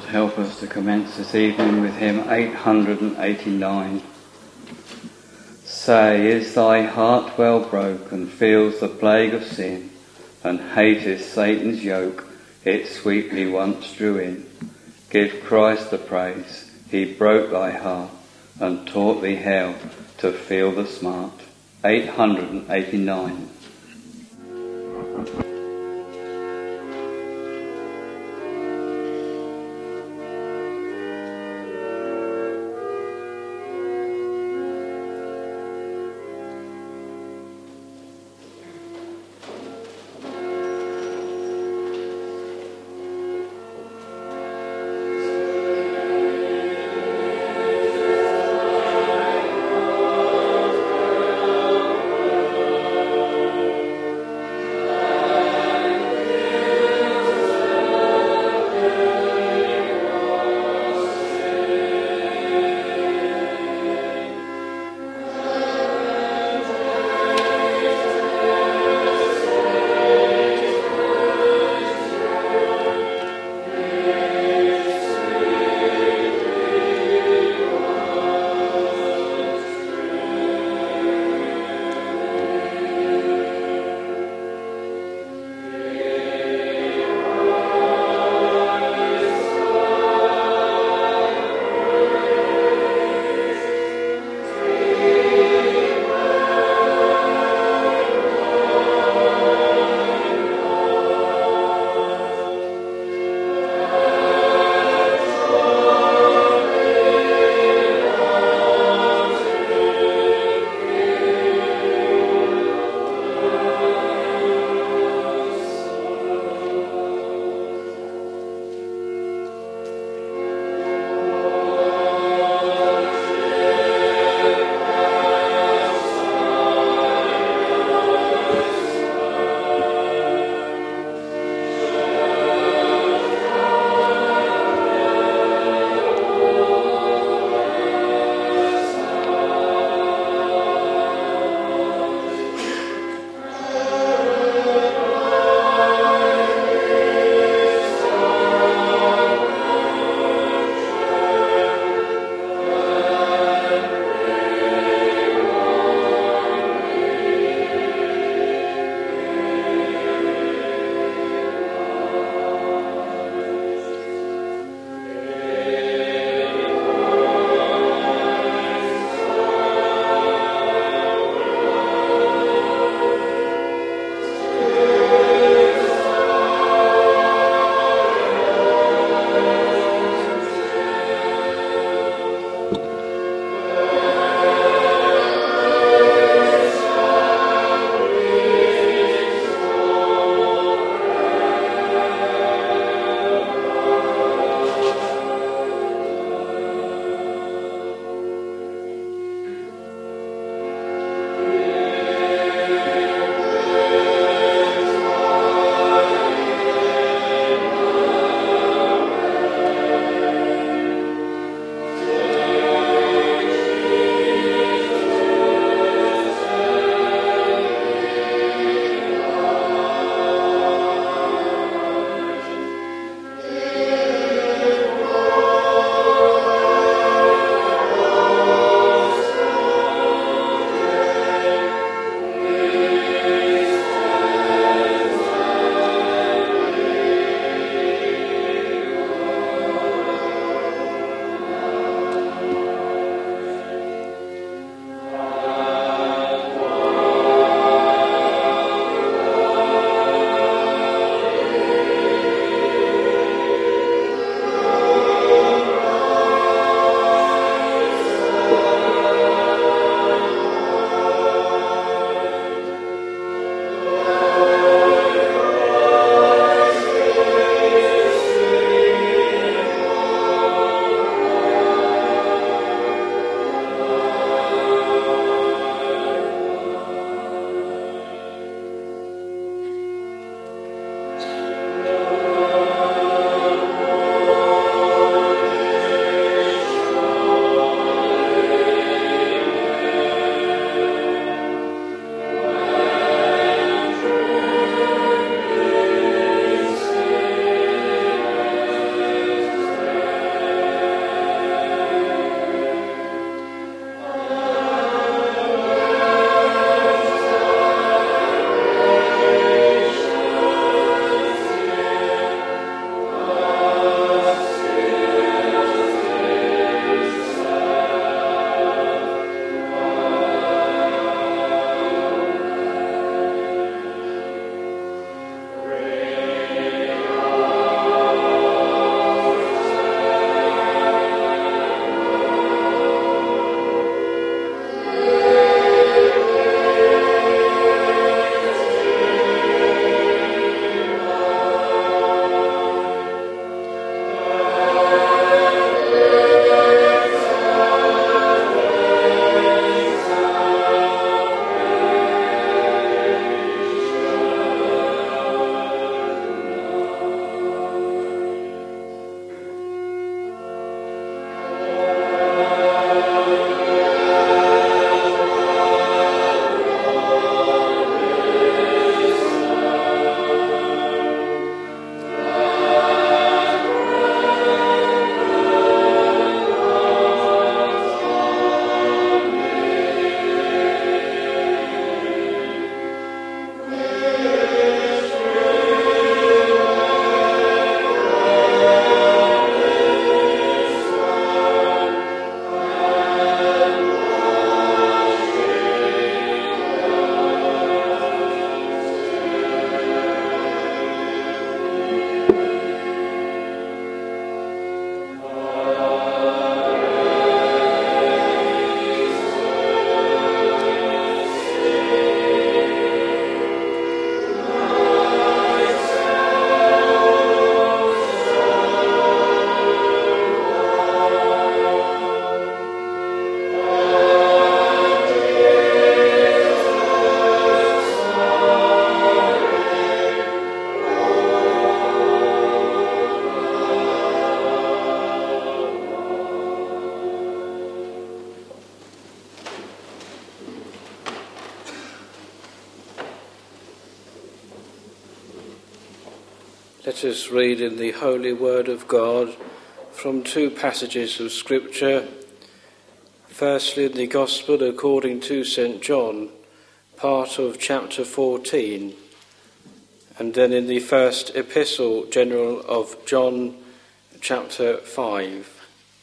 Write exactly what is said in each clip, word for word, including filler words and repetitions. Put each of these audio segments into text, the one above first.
help us to commence this evening with hymn eight hundred eighty-nine. Say, is thy heart well broken, feels the plague of sin, and hateth Satan's yoke it sweetly once drew in? Give Christ the praise, he broke thy heart, and taught thee hell to feel the smart. eight hundred eighty-nine. Amen. Let us read in the Holy Word of God from two passages of Scripture. Firstly, in the Gospel according to Saint John, part of chapter fourteen, and then in the first epistle general of John, chapter five.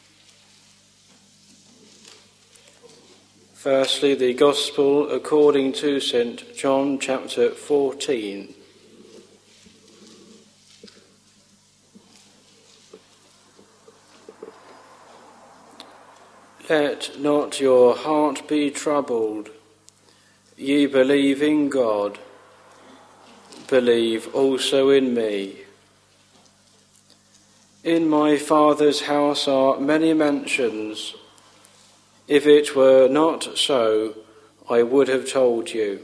Firstly, the Gospel according to Saint John, chapter fourteen. Let not your heart be troubled. Ye believe in God, believe also in me. In my Father's house are many mansions. If it were not so, I would have told you.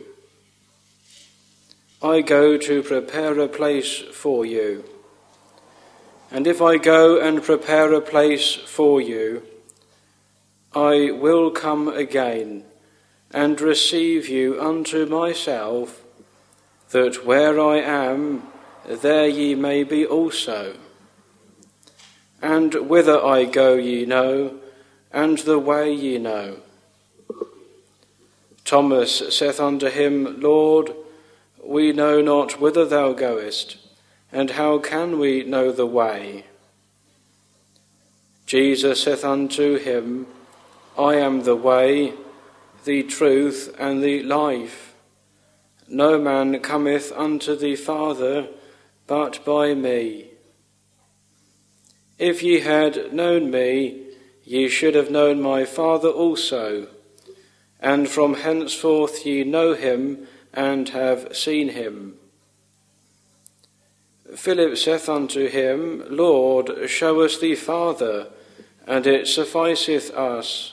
I go to prepare a place for you. And if I go and prepare a place for you, I will come again and receive you unto myself, that where I am, there ye may be also. And whither I go ye know, and the way ye know. Thomas saith unto him, Lord, we know not whither thou goest, and how can we know the way? Jesus saith unto him, I am the way, the truth, and the life. No man cometh unto the Father but by me. If ye had known me, ye should have known my Father also, and from henceforth ye know him and have seen him. Philip saith unto him, Lord, show us the Father, and it sufficeth us.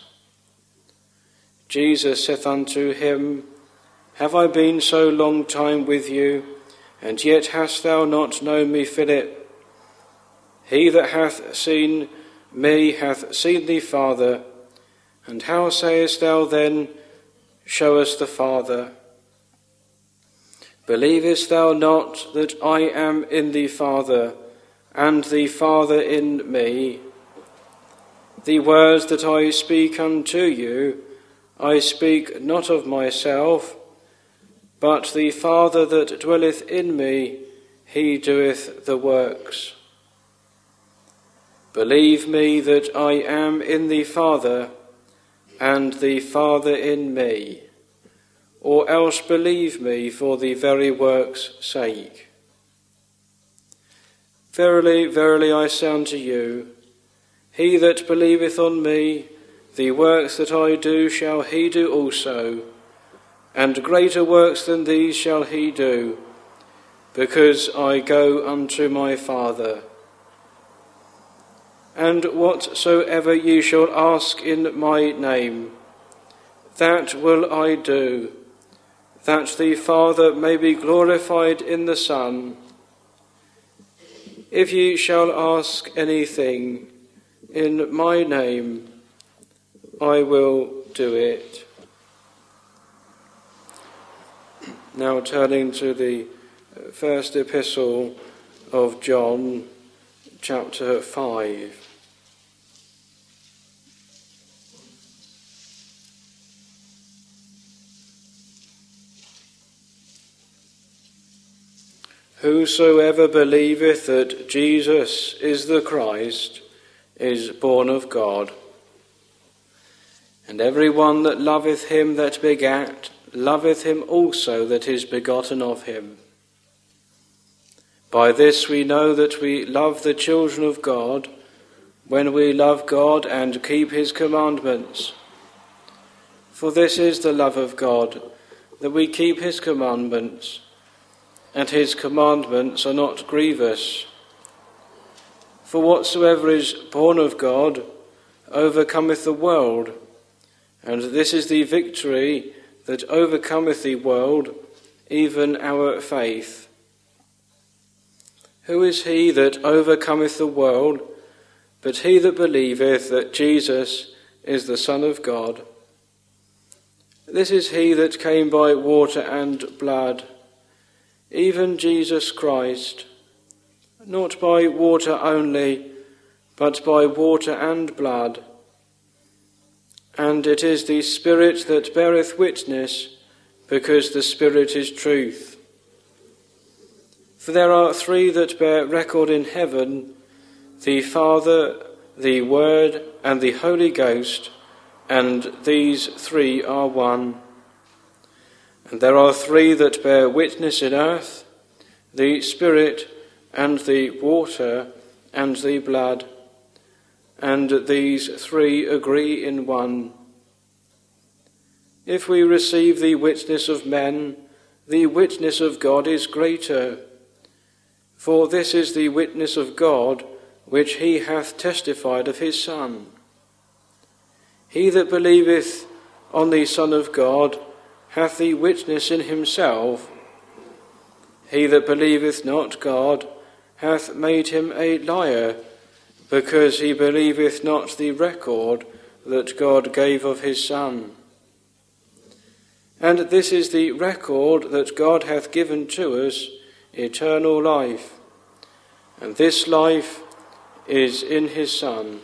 Jesus saith unto him, Have I been so long time with you, and yet hast thou not known me, Philip? He that hath seen me hath seen the Father, and how sayest thou then, Show us the Father? Believest thou not that I am in the Father, and the Father in me? The words that I speak unto you, I speak not of myself, but the Father that dwelleth in me, he doeth the works. Believe me that I am in the Father, and the Father in me, or else believe me for the very works' sake. Verily, verily, I say unto you, he that believeth on me, the works that I do shall he do also, and greater works than these shall he do, because I go unto my Father. And whatsoever ye shall ask in my name, that will I do, that the Father may be glorified in the Son. If ye shall ask anything in my name, I will do it. Now turning to the first epistle of John, chapter five. Whosoever believeth that Jesus is the Christ is born of God. And every one that loveth him that begat, loveth him also that is begotten of him. By this we know that we love the children of God, when we love God and keep his commandments. For this is the love of God, that we keep his commandments, and his commandments are not grievous. For whatsoever is born of God overcometh the world, and this is the victory that overcometh the world, even our faith. Who is he that overcometh the world, but he that believeth that Jesus is the Son of God? This is he that came by water and blood, even Jesus Christ, not by water only, but by water and blood. And it is the Spirit that beareth witness, because the Spirit is truth. For there are three that bear record in heaven, the Father, the Word, and the Holy Ghost, and these three are one. And there are three that bear witness in earth, the Spirit, and the water, and the blood, and these three agree in one. If we receive the witness of men, the witness of God is greater. For this is the witness of God, which he hath testified of his Son. He that believeth on the Son of God hath the witness in himself. He that believeth not God hath made him a liar, because he believeth not the record that God gave of his Son. And this is the record that God hath given to us, eternal life. And this life is in his Son.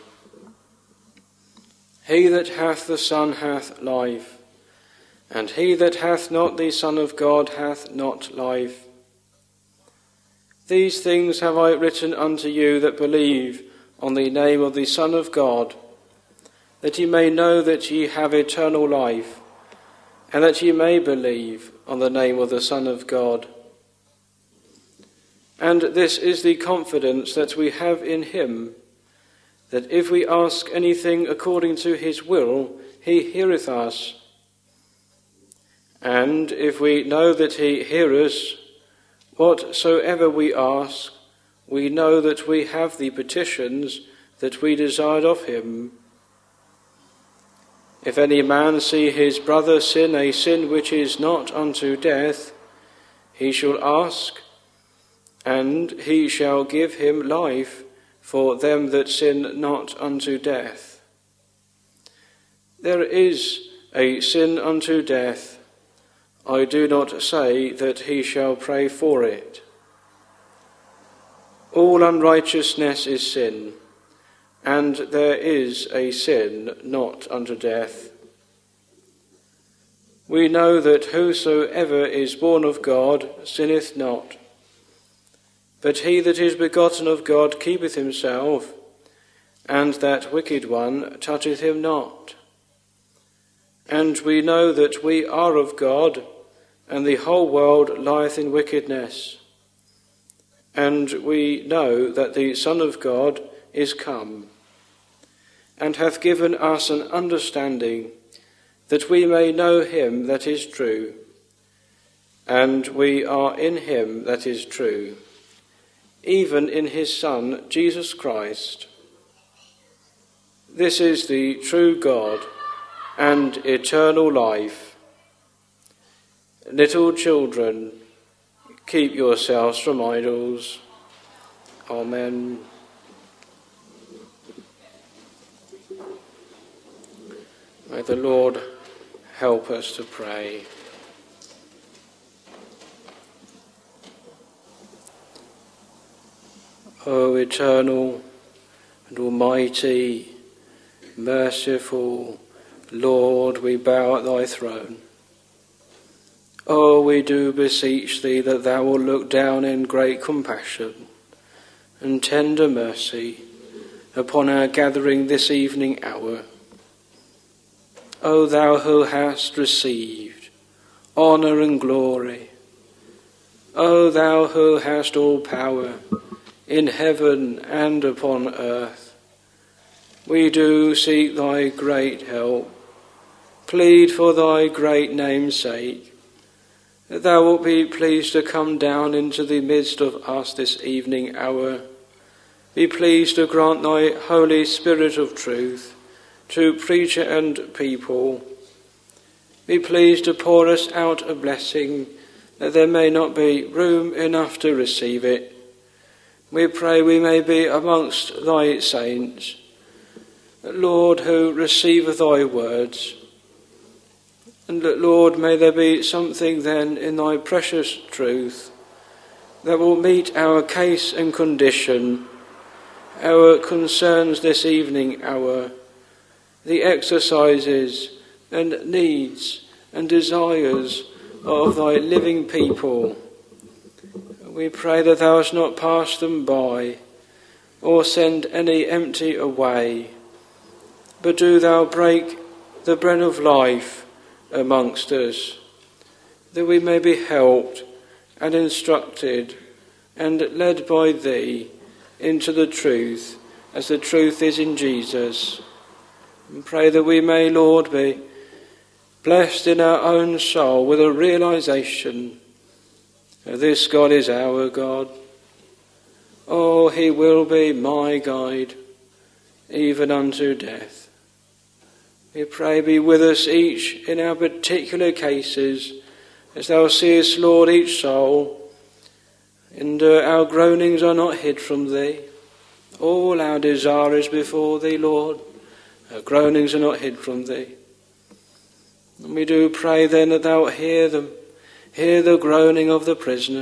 He that hath the Son hath life, and he that hath not the Son of God hath not life. These things have I written unto you that believe on the name of the Son of God, that ye may know that ye have eternal life, and that ye may believe on the name of the Son of God. And this is the confidence that we have in him, that if we ask anything according to his will, he heareth us. And if we know that he heareth us, whatsoever we ask, we know that we have the petitions that we desired of him. If any man see his brother sin a sin which is not unto death, he shall ask, and he shall give him life for them that sin not unto death. There is a sin unto death. I do not say that he shall pray for it. All unrighteousness is sin, and there is a sin not unto death. We know that whosoever is born of God sinneth not, but he that is begotten of God keepeth himself, and that wicked one toucheth him not. And we know that we are of God, and the whole world lieth in wickedness. And we know that the Son of God is come, and hath given us an understanding, that we may know him that is true. And we are in him that is true, even in his Son, Jesus Christ. This is the true God and eternal life. Little children, keep yourselves from idols. Amen. May the Lord help us to pray. O eternal and almighty, merciful Lord, we bow at thy throne. Oh, we do beseech thee that thou wilt look down in great compassion and tender mercy upon our gathering this evening hour. O thou who hast received honour and glory, O thou who hast all power in heaven and upon earth, we do seek thy great help, plead for thy great name's sake, that thou wilt be pleased to come down into the midst of us this evening hour. Be pleased to grant thy Holy Spirit of truth to preacher and people. Be pleased to pour us out a blessing, that there may not be room enough to receive it. We pray we may be amongst thy saints, Lord, who receive thy words. And Lord, may there be something then in thy precious truth that will meet our case and condition, our concerns this evening hour, the exercises and needs and desires of thy living people. We pray that thou hast not passed them by, or send any empty away, but do thou break the bread of life amongst us, that we may be helped and instructed and led by thee into the truth, as the truth is in Jesus. And pray that we may, Lord, be blessed in our own soul with a realization that this God is our God. Oh, he will be my guide, even unto death. We pray, be with us each in our particular cases, as thou seest, Lord, each soul, and uh, our groanings are not hid from thee. All our desire is before thee, Lord. Our groanings are not hid from thee. And we do pray then that thou hear them, hear the groaning of the prisoner.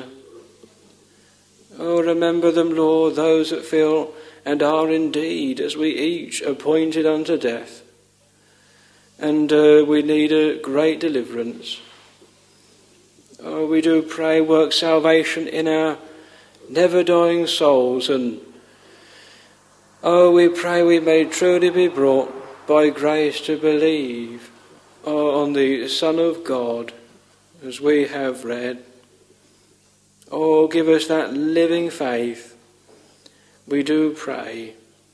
Oh, remember them, Lord, those that feel and are indeed, as we each, appointed unto death. And uh, we need a great deliverance. Oh, we do pray, work salvation in our never-dying souls. And oh, we pray we may truly be brought by grace to believe oh, on the Son of God, as we have read. Oh, give us that living faith, we do pray,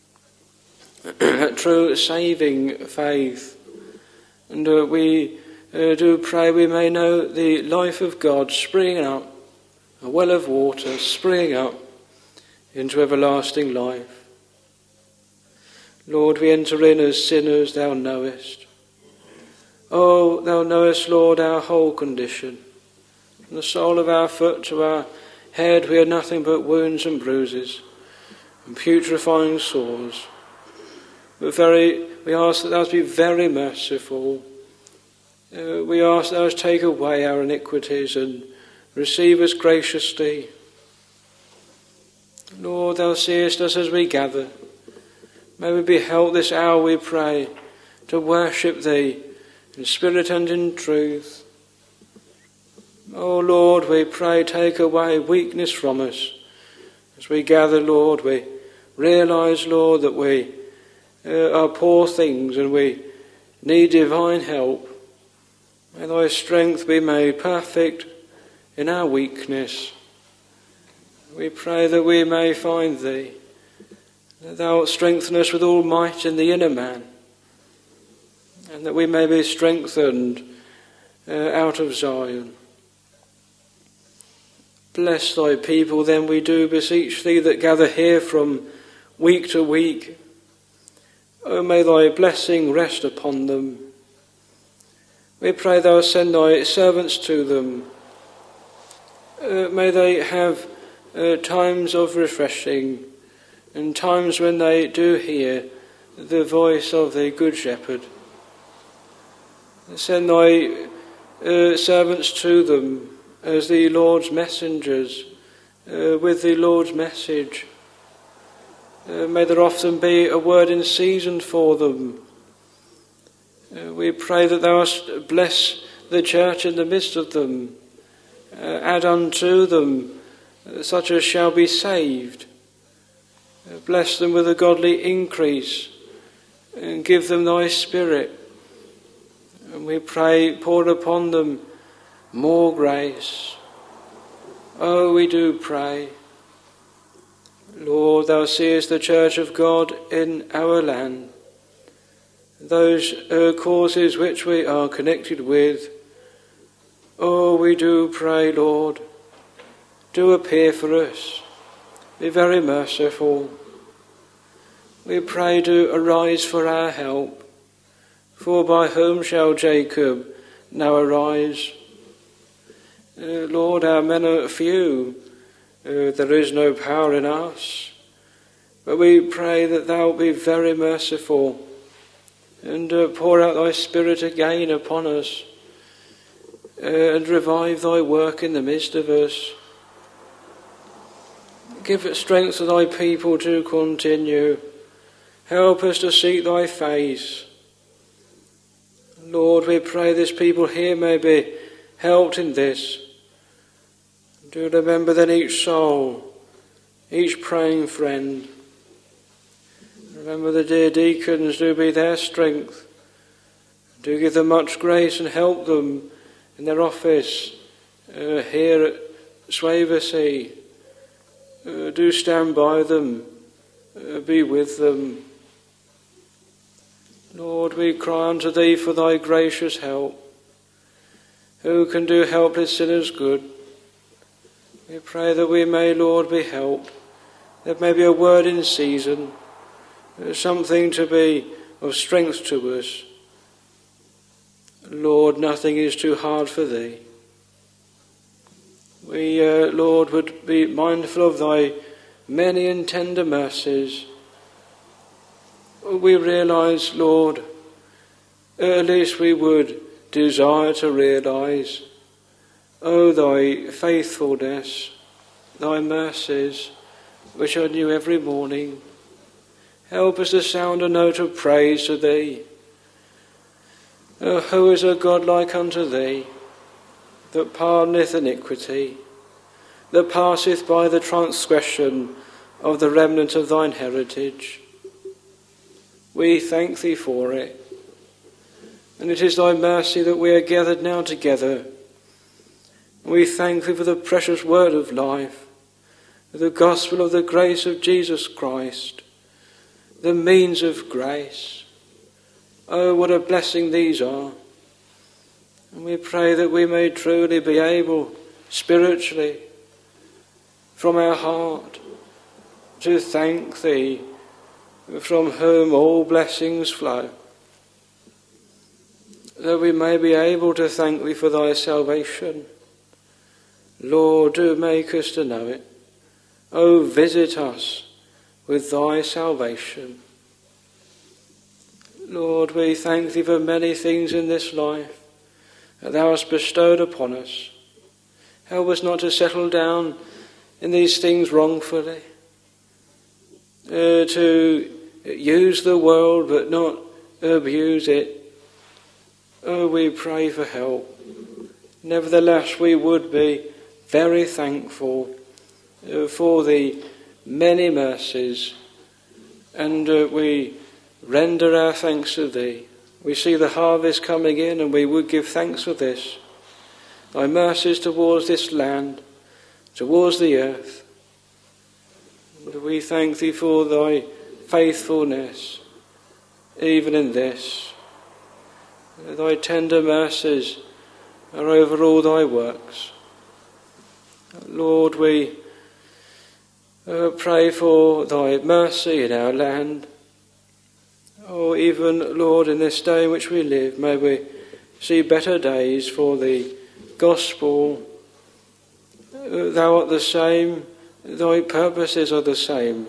that true saving faith. And uh, we uh, do pray we may know the life of God springing up, a well of water springing up into everlasting life. Lord, we enter in as sinners, thou knowest. Oh, thou knowest, Lord, our whole condition. From the sole of our foot to our head we are nothing but wounds and bruises and putrefying sores. But very, we ask that thou be very merciful. Uh, we ask that thou take away our iniquities and receive us graciously. Lord, thou seest us as we gather. May we be helped this hour, we pray, to worship thee in spirit and in truth. Oh Lord, we pray, take away weakness from us. As we gather, Lord, we realise, Lord, that we uh, are poor things and we need divine help. May thy strength be made perfect in our weakness. We pray that we may find thee, that thou strengthen us with all might in the inner man, and that we may be strengthened uh, out of Zion. Bless thy people, then, we do beseech thee, that gather here from week to week. Oh, may thy blessing rest upon them. We pray thou send thy servants to them. Uh, may they have uh, times of refreshing, and times when they do hear the voice of the Good Shepherd. Send thy uh, servants to them as the Lord's messengers, uh, with the Lord's message. Uh, may there often be a word in season for them. Uh, we pray that thou hast bless the church in the midst of them. Uh, add unto them uh, such as shall be saved. Uh, bless them with a godly increase, and give them thy Spirit. And we pray, pour upon them more grace. Oh, we do pray. Lord, thou seest the church of God in our land, those uh, causes which we are connected with. Oh, we do pray, Lord, do appear for us. Be very merciful. We pray, do arise for our help. For by whom shall Jacob now arise? Uh, Lord, our men are few. Uh, there is no power in us. But we pray that thou be very merciful, and uh, pour out thy Spirit again upon us, uh, and revive thy work in the midst of us. Give strength to thy people to continue. Help us to seek thy face. Lord, we pray this people here may be helped in this. Do remember then each soul, each praying friend. Remember the dear deacons, do be their strength. Do give them much grace and help them in their office uh, here at Swavesey. Uh, do stand by them, uh, be with them. Lord, we cry unto thee for thy gracious help. Who can do helpless sinners good? We pray that we may, Lord, be helped. There may be a word in season, something to be of strength to us. Lord, nothing is too hard for thee. We, uh, Lord, would be mindful of thy many and tender mercies. We realise, Lord, at least we would desire to realise, oh, thy faithfulness, thy mercies, which are new every morning. Help us to sound a note of praise to thee. Oh, who is a God like unto thee, that pardoneth iniquity, that passeth by the transgression of the remnant of thine heritage? We thank thee for it. And it is thy mercy that we are gathered now together. We thank thee for the precious word of life, the gospel of the grace of Jesus Christ, the means of grace. Oh, what a blessing these are. And we pray that we may truly be able, spiritually, from our heart, to thank thee, from whom all blessings flow. That we may be able to thank thee for thy salvation. Lord, do make us to know it. Oh, visit us with thy salvation. Lord, we thank thee for many things in this life that thou hast bestowed upon us. Help us not to settle down in these things wrongfully, uh, to use the world but not abuse it. Oh, we pray for help. Nevertheless, we would be very thankful uh, for the many mercies, and uh, we render our thanks to thee. We see the harvest coming in, and we would give thanks for this. Thy mercies towards this land, towards the earth. And we thank thee for thy faithfulness, even in this. Thy tender mercies are over all thy works. Lord, we uh, pray for thy mercy in our land. Oh, even, Lord, in this day in which we live, may we see better days for the gospel. Uh, thou art the same, thy purposes are the same.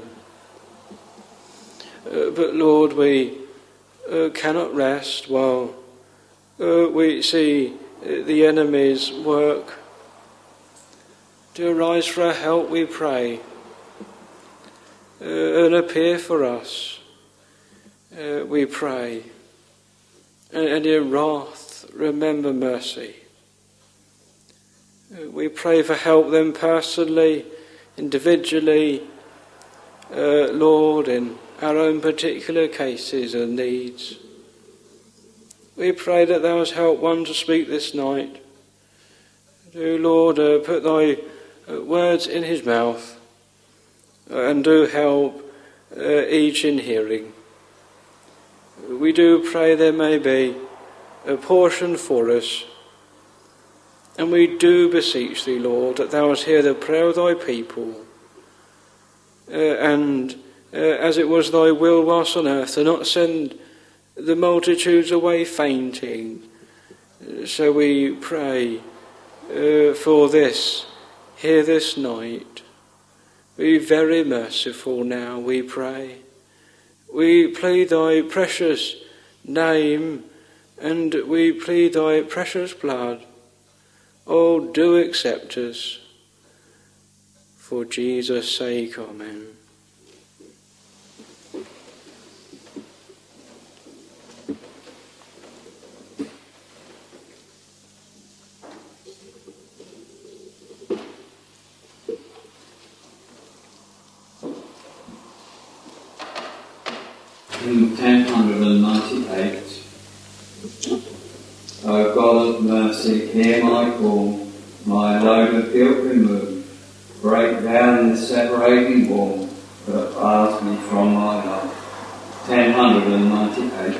Uh, but, Lord, we uh, cannot rest while uh, we see the enemy's work. To arise for our help, we pray, uh, and appear for us, uh, we pray. And, and in wrath, remember mercy. Uh, we pray for help then personally, individually, uh, Lord, in our own particular cases and needs. We pray that thou hast helped one to speak this night. Do, Lord, uh, put thy uh, words in his mouth, uh, and do help uh, each in hearing. We do pray there may be a portion for us, and we do beseech thee, Lord, that thou hast heard the prayer of thy people, uh, and uh, as it was thy will whilst on earth, to not send the multitudes away fainting. So we pray uh, for this here this night. Be very merciful now, we pray. We plead thy precious name, and we plead thy precious blood. Oh, do accept us. For Jesus' sake, amen. Hymn ten ninety-eight. O God of mercy, hear my call, my load of guilt remove, break down the separating wall that bars me from my love. ten ninety-eight.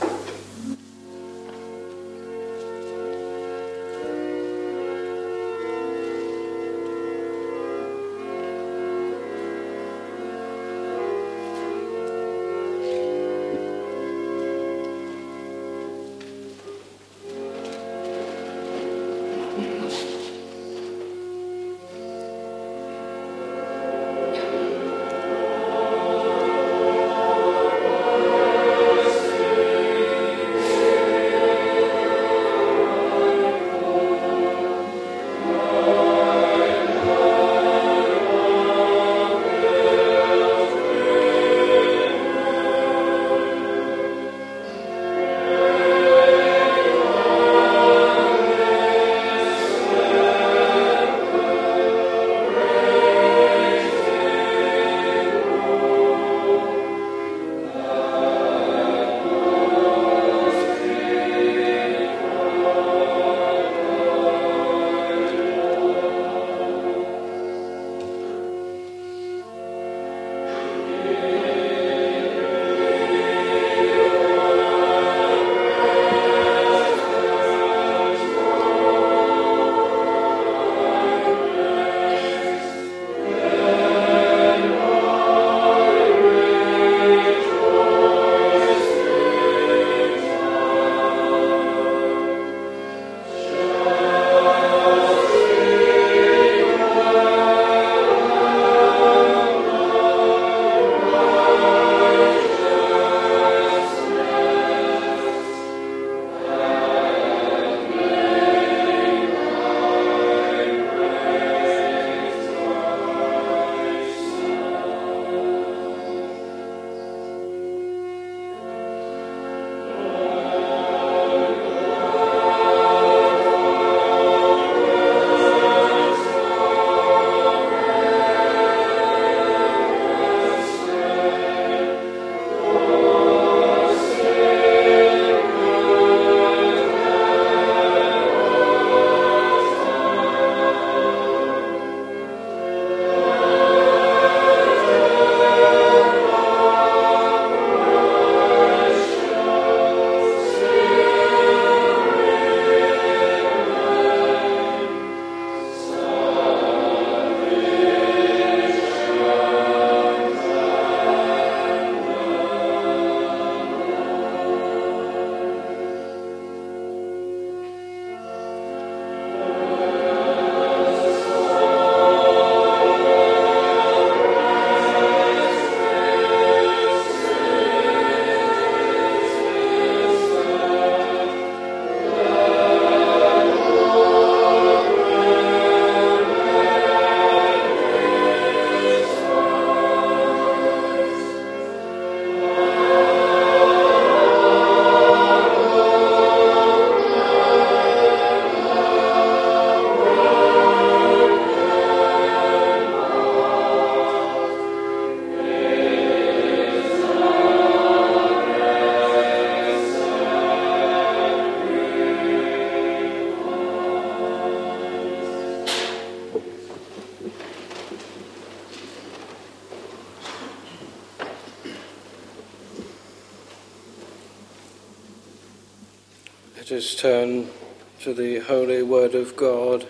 Let us turn to the Holy Word of God,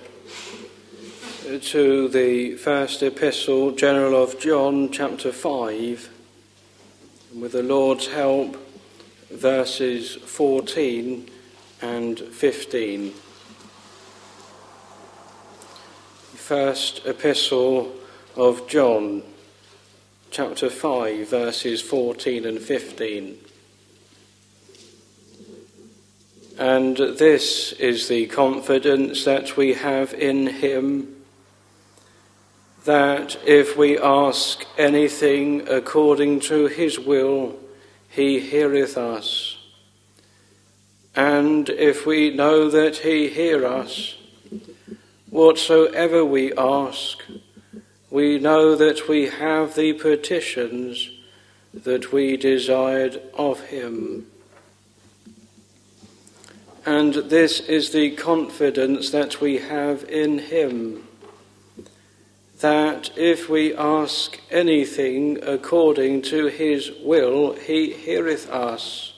to the first epistle, General of John, chapter five, and with the Lord's help, verses fourteen and fifteen. First epistle of John, chapter five, verses fourteen and fifteen. And this is the confidence that we have in him, that if we ask anything according to his will, he heareth us. And if we know that he hear us, whatsoever we ask, we know that we have the petitions that we desired of him. And this is the confidence that we have in him, that if we ask anything according to his will, he heareth us.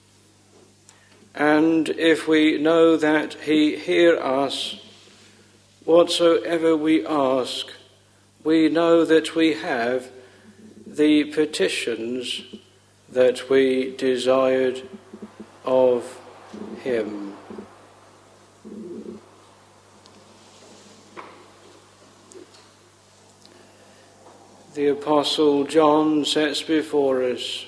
And if we know that he hear us, whatsoever we ask, we know that we have the petitions that we desired of him. The Apostle John sets before us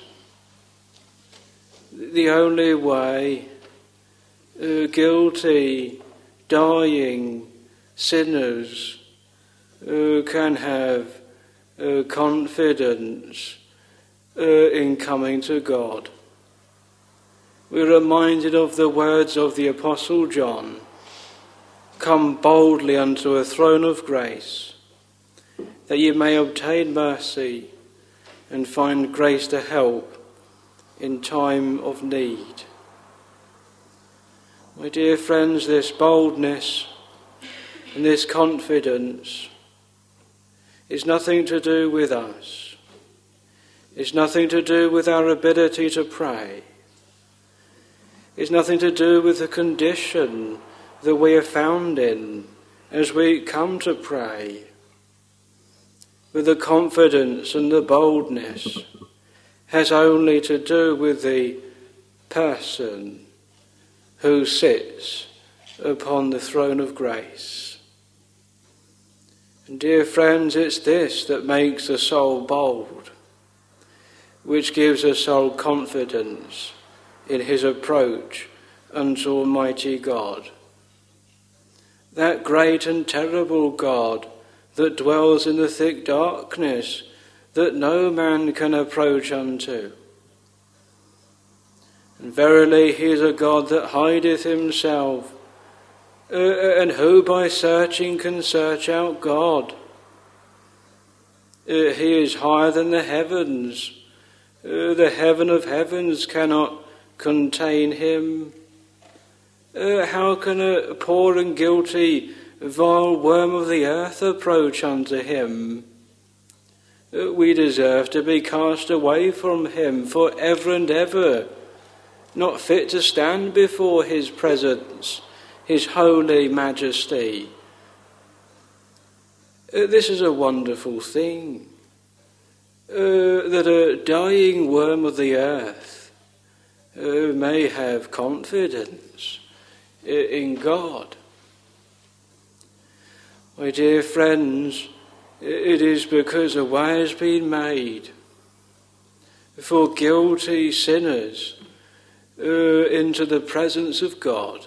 the only way uh, guilty, dying sinners uh, can have uh, confidence uh, in coming to God. We're reminded of the words of the Apostle John, "Come boldly unto a throne of grace, that ye may obtain mercy and find grace to help in time of need." My dear friends, this boldness and this confidence is nothing to do with us. It's nothing to do with our ability to pray. It's nothing to do with the condition that we are found in as we come to pray. With the confidence and the boldness has only to do with the person who sits upon the throne of grace. And dear friends, it's this that makes the soul bold, which gives the soul confidence in his approach unto Almighty God. That great and terrible God that dwells in the thick darkness, that no man can approach unto. And verily he is a God that hideth himself, uh, and who by searching can search out God? Uh, he is higher than the heavens. Uh, the heaven of heavens cannot contain him. Uh, how can a poor and guilty vile worm of the earth approach unto him? We deserve to be cast away from him for ever and ever, not fit to stand before his presence, his holy majesty. This is a wonderful thing, uh, that a dying worm of the earth uh, may have confidence in God. My dear friends, it is because a way has been made for guilty sinners uh, into the presence of God.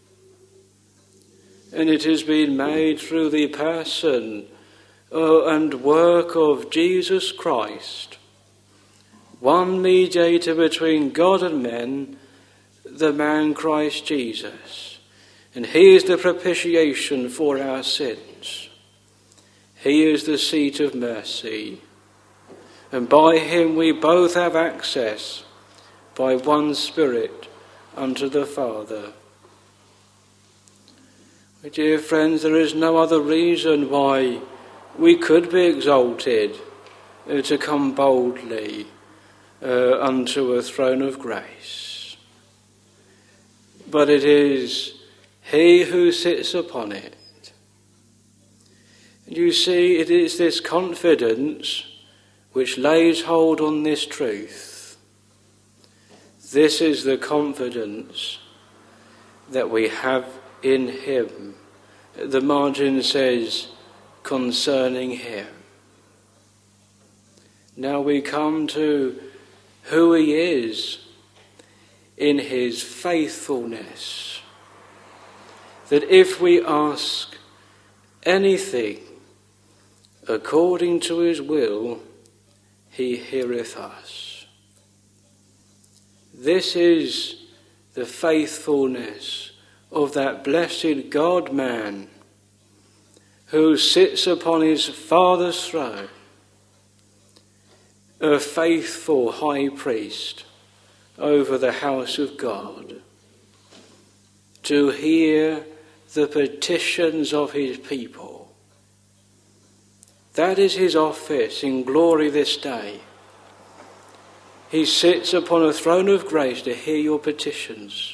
And it has been made through the person uh, and work of Jesus Christ, one mediator between God and men, the man Christ Jesus. And he is the propitiation for our sins. He is the seat of mercy. And by him we both have access by one Spirit unto the Father. My dear friends, there is no other reason why we could be exalted uh, to come boldly uh, unto a throne of grace. But it is he who sits upon it. And you see, it is this confidence which lays hold on this truth. This is the confidence that we have in him. The margin says, concerning him. Now we come to who he is in his faithfulness. That if we ask anything according to his will, he heareth us. This is the faithfulness of that blessed God-man who sits upon his Father's throne, a faithful high priest over the house of God, to hear the petitions of his people. That is his office in glory this day. He sits upon a throne of grace to hear your petitions,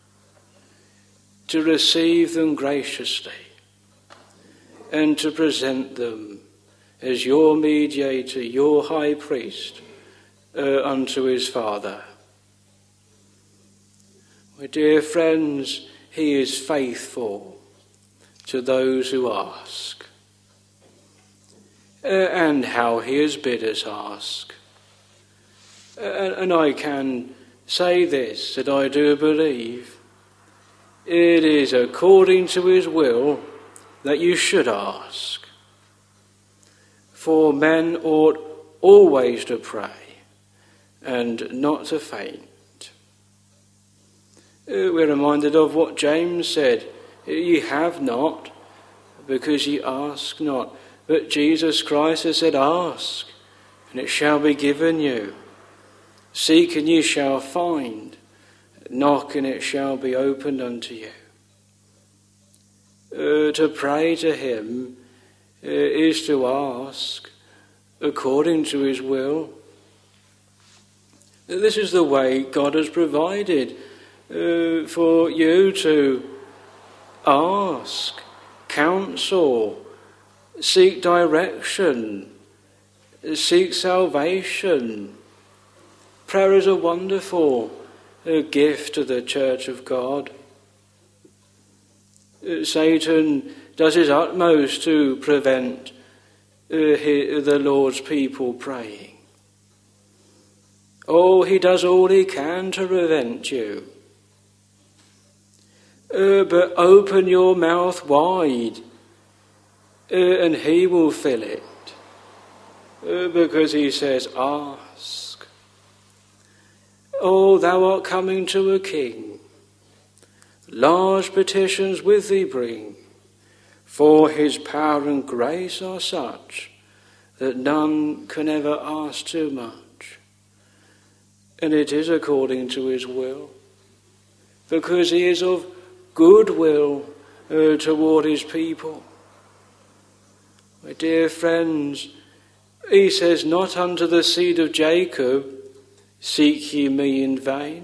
to receive them graciously, and to present them as your mediator, your high priest, uh, unto his Father. My dear friends, he is faithful to those who ask. Uh, and how he has bid us ask. Uh, and I can say this, that I do believe it is according to his will that you should ask. For men ought always to pray and not to faint. Uh, we're reminded of what James said, ye have not because ye ask not. But Jesus Christ has said, ask, and it shall be given you. Seek, and ye shall find. Knock, and it shall be opened unto you. Uh, to pray to him uh, is to ask according to his will. This is the way God has provided uh, for you to ask, counsel, seek direction, seek salvation. Prayer is a wonderful uh, gift to the Church of God. Uh, Satan does his utmost to prevent uh, his, the Lord's people praying. Oh, he does all he can to prevent you. Uh, but open your mouth wide, uh, and he will fill it. Uh, because he says, ask. Oh, thou art coming to a king. Large petitions with thee bring, for his power and grace are such that none can ever ask too much. And it is according to his will, because he is of good will uh, toward his people. My dear friends, he says, not unto the seed of Jacob seek ye me in vain.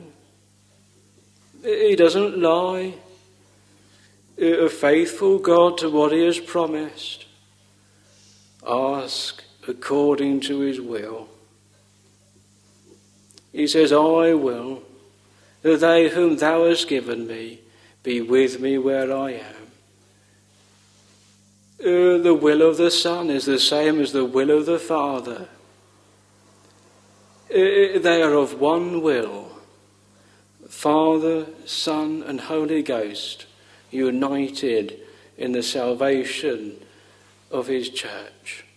He doesn't lie. A faithful God to what he has promised. Ask according to his will. He says, I will, that they whom thou hast given me be with me where I am. Uh, the will of the Son is the same as the will of the Father. Uh, they are of one will. Father, Son, and Holy Ghost, united in the salvation of his church.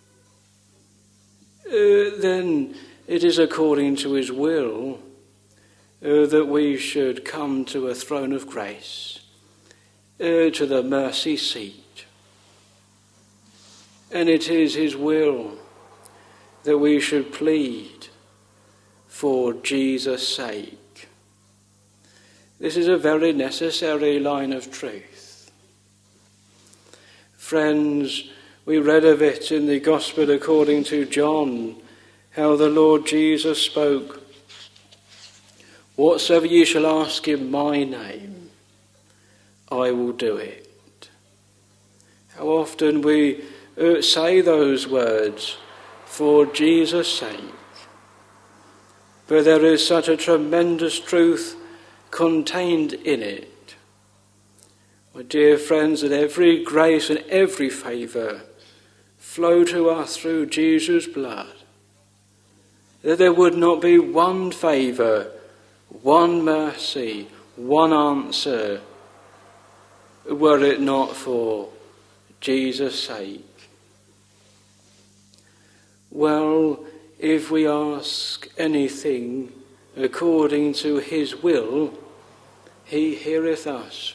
Uh, then it is according to his will uh, that we should come to a throne of grace, uh, to the mercy seat. And it is his will that we should plead for Jesus' sake. This is a very necessary line of truth. Friends, we read of it in the Gospel according to John, how the Lord Jesus spoke, whatsoever ye shall ask in my name, I will do it. How often we uh, say those words, for Jesus' sake. But there is such a tremendous truth contained in it. My dear friends, that every grace and every favour flow to us through Jesus' blood. That there would not be one favour, one mercy, one answer, were it not for Jesus' sake. Well, if we ask anything according to his will, he heareth us.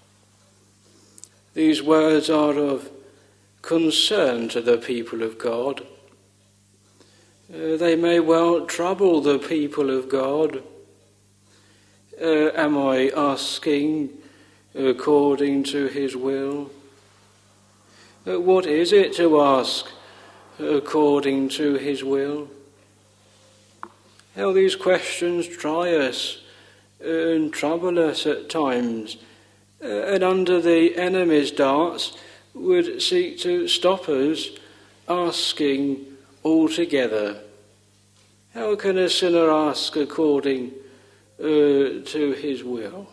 These words are of concern to the people of God. Uh, they may well trouble the people of God. Uh, am I asking according to his will? Uh, what is it to ask according to his will? How these questions try us and trouble us at times, uh, and under the enemy's darts would seek to stop us asking altogether. How can a sinner ask according uh, to his will?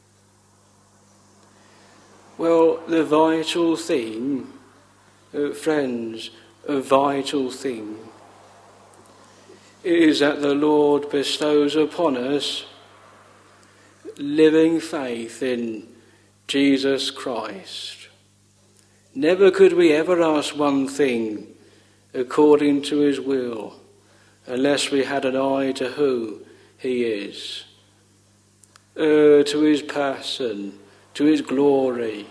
Well, the vital thing, uh, friends, a vital thing, is that the Lord bestows upon us living faith in Jesus Christ. Never could we ever ask one thing according to his will unless we had an eye to who he is, uh, to his person, to his glory,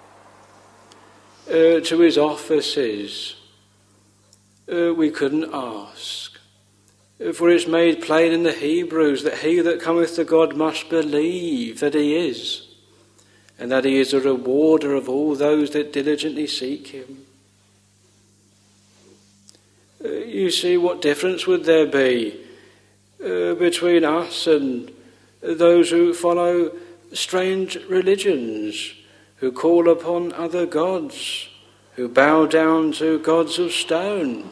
uh, to his offices. Uh, we couldn't ask. For it's made plain in the Hebrews that he that cometh to God must believe that he is, and that he is a rewarder of all those that diligently seek him. Uh, you see, what difference would there be uh, between us and those who follow strange religions, who call upon other gods, who bow down to gods of stone?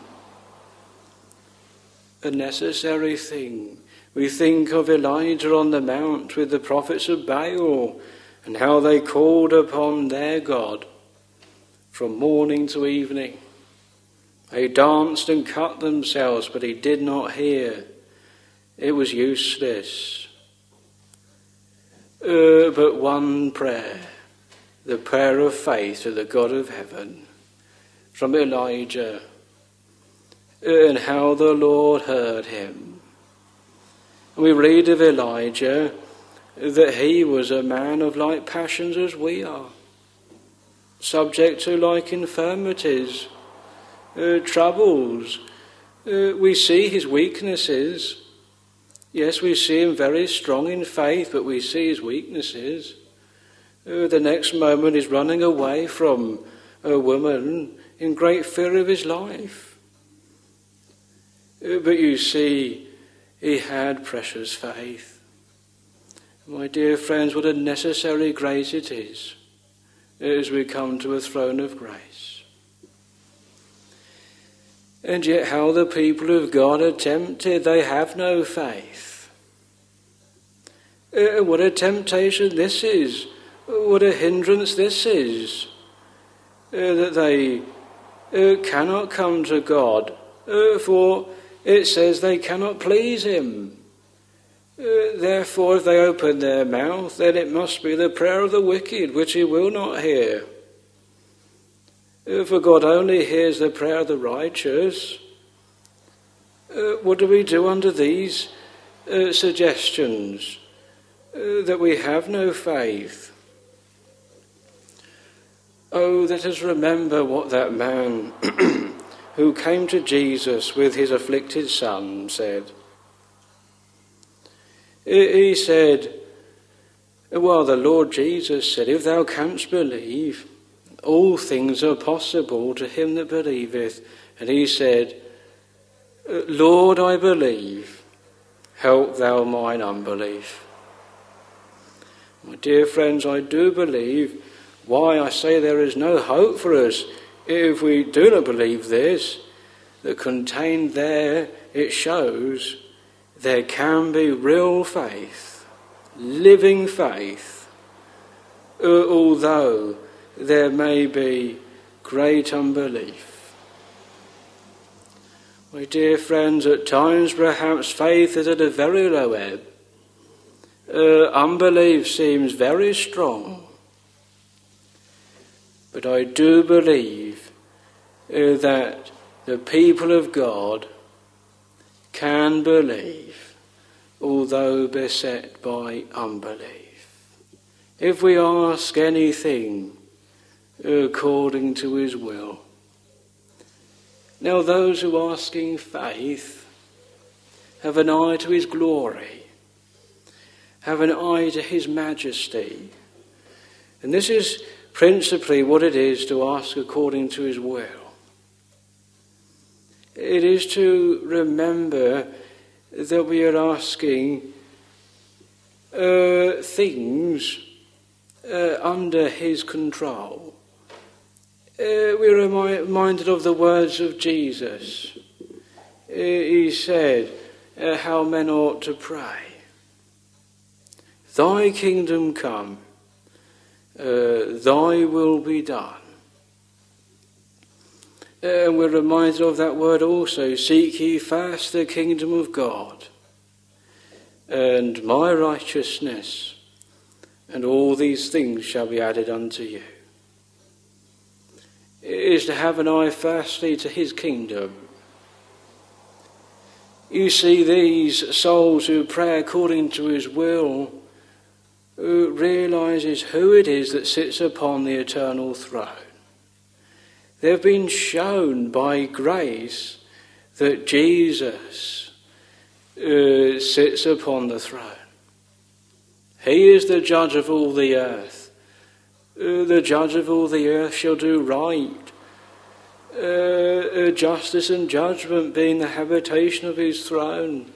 A necessary thing. We think of Elijah on the mount with the prophets of Baal and how they called upon their God from morning to evening. They danced and cut themselves, but he did not hear. It was useless. Uh, but one prayer, the prayer of faith to the God of heaven, from Elijah, and how the Lord heard him. We read of Elijah that he was a man of like passions as we are, subject to like infirmities, uh, troubles. Uh, we see his weaknesses. Yes, we see him very strong in faith, but we see his weaknesses. Uh, the next moment he's running away from a woman in great fear of his life. But you see, he had precious faith. My dear friends, what a necessary grace it is as we come to a throne of grace. And yet how the people of God are tempted. They have no faith. Uh, what a temptation this is. What a hindrance this is. Uh, that they uh, cannot come to God. Uh, for it says they cannot please him. Uh, therefore, if they open their mouth, then it must be the prayer of the wicked, which he will not hear. Uh, for God only hears the prayer of the righteous. Uh, what do we do under these uh, suggestions? Uh, that we have no faith. Oh, let us remember what that man who came to Jesus with his afflicted son said. He said, well, the Lord Jesus said, if thou canst believe, all things are possible to him that believeth. And he said, Lord, I believe, help thou mine unbelief. My dear friends, I do believe. Why I say there is no hope for us if we do not believe this, that contained there, it shows there can be real faith, living faith, although there may be great unbelief. My dear friends, at times perhaps faith is at a very low ebb. Uh, unbelief seems very strong. But I do believe uh, that the people of God can believe, although beset by unbelief. If we ask anything according to his will. Now those who are asking faith have an eye to his glory, have an eye to his majesty. And this is principally what it is to ask according to his will. It is to remember that we are asking uh, things uh, under his control. Uh, we're reminded of the words of Jesus. Uh, he said uh, how men ought to pray. Thy kingdom come, uh, thy will be done. And uh, we're reminded of that word also, seek ye first the kingdom of God, and my righteousness, and all these things shall be added unto you. It is to have an eye firstly to his kingdom. You see, these souls who pray according to his will who realises who it is that sits upon the eternal throne. They've been shown by grace that Jesus uh, sits upon the throne. He is the judge of all the earth. Uh, the judge of all the earth shall do right. Uh, uh, justice and judgment being the habitation of his throne.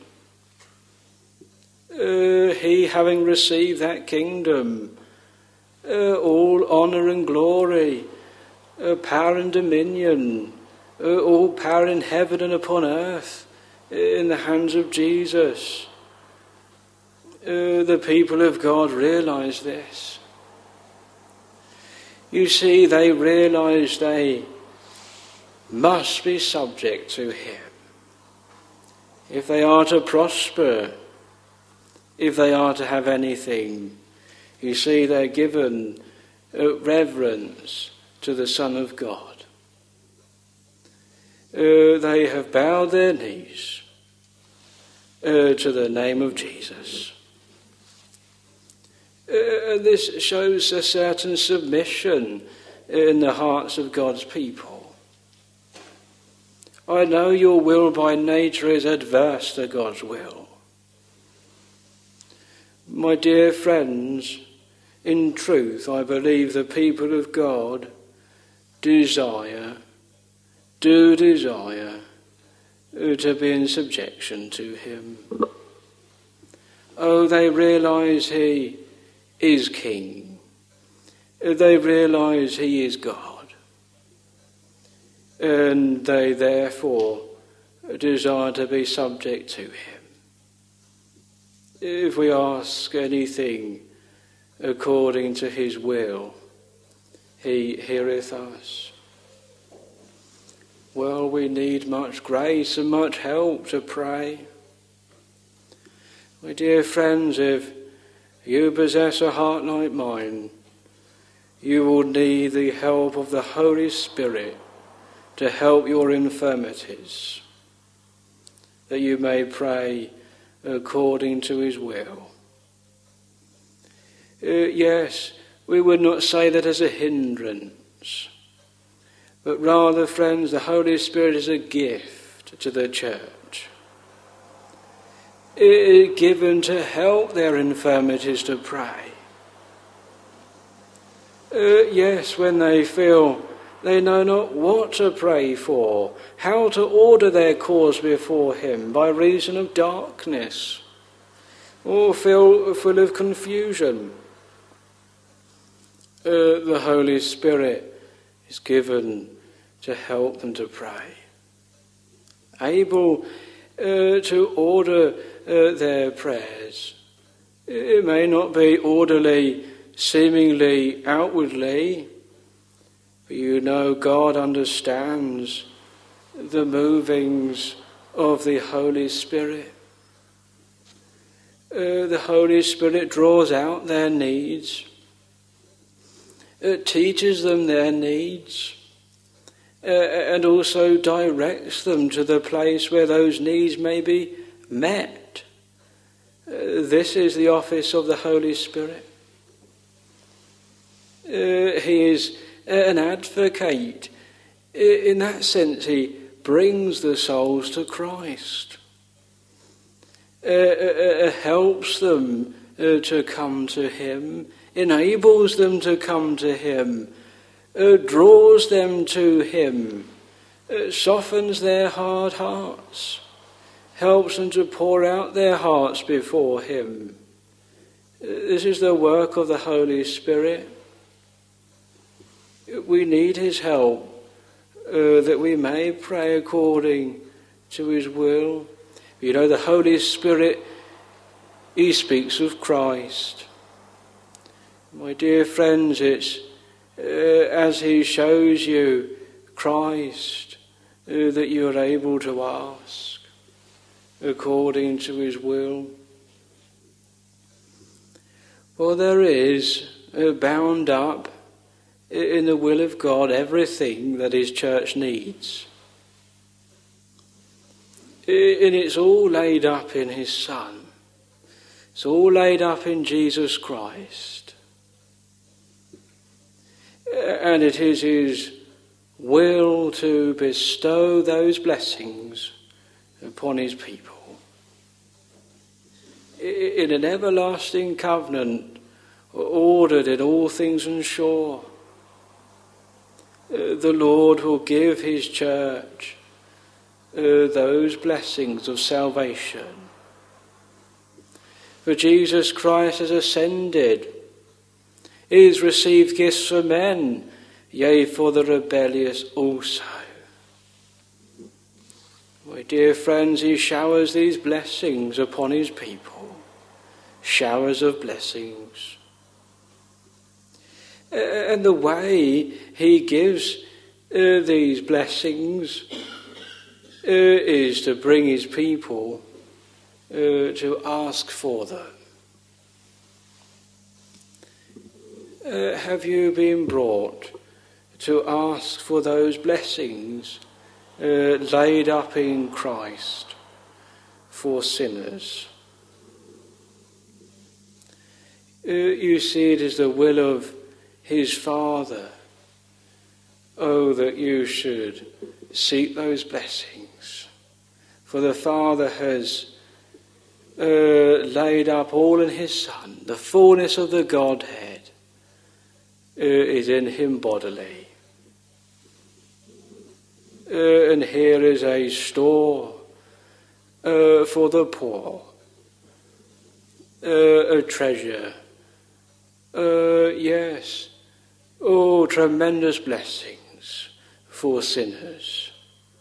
Uh, he having received that kingdom, uh, all honour and glory, uh, power and dominion, uh, all power in heaven and upon earth, in the hands of Jesus. Uh, the people of God realise this. You see, they realise they must be subject to him. If they are to prosper, if they are to have anything, you see, they're given uh, reverence to the Son of God. Uh, they have bowed their knees uh, to the name of Jesus. Uh, this shows a certain submission in the hearts of God's people. I know your will by nature is adverse to God's will. My dear friends, in truth, I believe the people of God desire, do desire, to be in subjection to him. Oh, they realise he is King. They realise he is God. And they therefore desire to be subject to him. If we ask anything according to his will, he heareth us. Well, we need much grace and much help to pray. My dear friends, if you possess a heart like mine, you will need the help of the Holy Spirit to help your infirmities, that you may pray according to his will. Uh, yes, we would not say that as a hindrance, but rather, friends, the Holy Spirit is a gift to the church. It is given to help their infirmities to pray. Uh, yes, when they feel they know not what to pray for, how to order their cause before him by reason of darkness, or feel full of confusion. Uh, the Holy Spirit is given to help them to pray, able uh, to order uh, their prayers. It may not be orderly, seemingly outwardly, but you know God understands the movings of the Holy Spirit. Uh, the Holy Spirit draws out their needs. It teaches them their needs. uh, and also directs them to the place where those needs may be met. Uh, this is the office of the Holy Spirit. Uh, he is an advocate. In that sense, he brings the souls to Christ, uh, uh, helps them uh, to come to him, enables them to come to him, uh, draws them to him, uh, softens their hard hearts, helps them to pour out their hearts before him. Uh, this is the work of the Holy Spirit. We need his help uh, that we may pray according to his will. You know, the Holy Spirit, he speaks of Christ. My dear friends, it's uh, as he shows you Christ uh, that you are able to ask according to his will. For there is uh, bound up in the will of God everything that his church needs. And it's all laid up in his Son. It's all laid up in Jesus Christ. And it is his will to bestow those blessings upon his people. In an everlasting covenant, ordered in all things and sure, Uh, the Lord will give his church uh, those blessings of salvation. For Jesus Christ has ascended. He has received gifts for men, yea, for the rebellious also. My dear friends, he showers these blessings upon his people. Showers of blessings. Uh, and the way he gives uh, these blessings uh, is to bring his people uh, to ask for them. Uh, have you been brought to ask for those blessings uh, laid up in Christ for sinners? Uh, you see, it is the will of his Father, oh, that you should seek those blessings. For the Father has uh, laid up all in his Son. The fullness of the Godhead uh, is in him bodily. Uh, and here is a store uh, for the poor, uh, a treasure. Uh, yes, oh, tremendous blessings for sinners.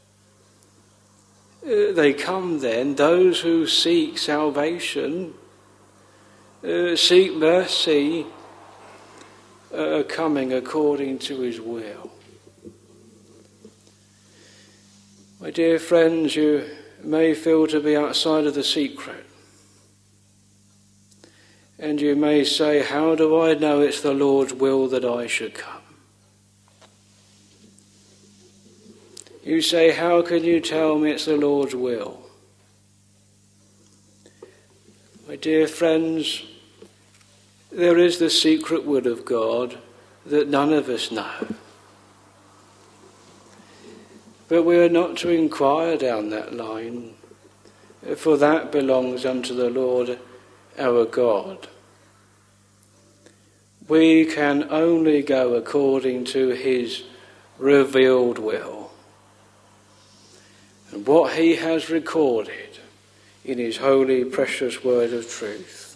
Uh, they come then, those who seek salvation, uh, seek mercy, uh, coming according to his will. My dear friends, you may feel to be outside of the secret. And you may say, how do I know it's the Lord's will that I should come? You say, how can you tell me it's the Lord's will? My dear friends, there is the secret will of God that none of us know. But we are not to inquire down that line, for that belongs unto the Lord our God. We can only go according to his revealed will and what he has recorded in his holy, precious word of truth.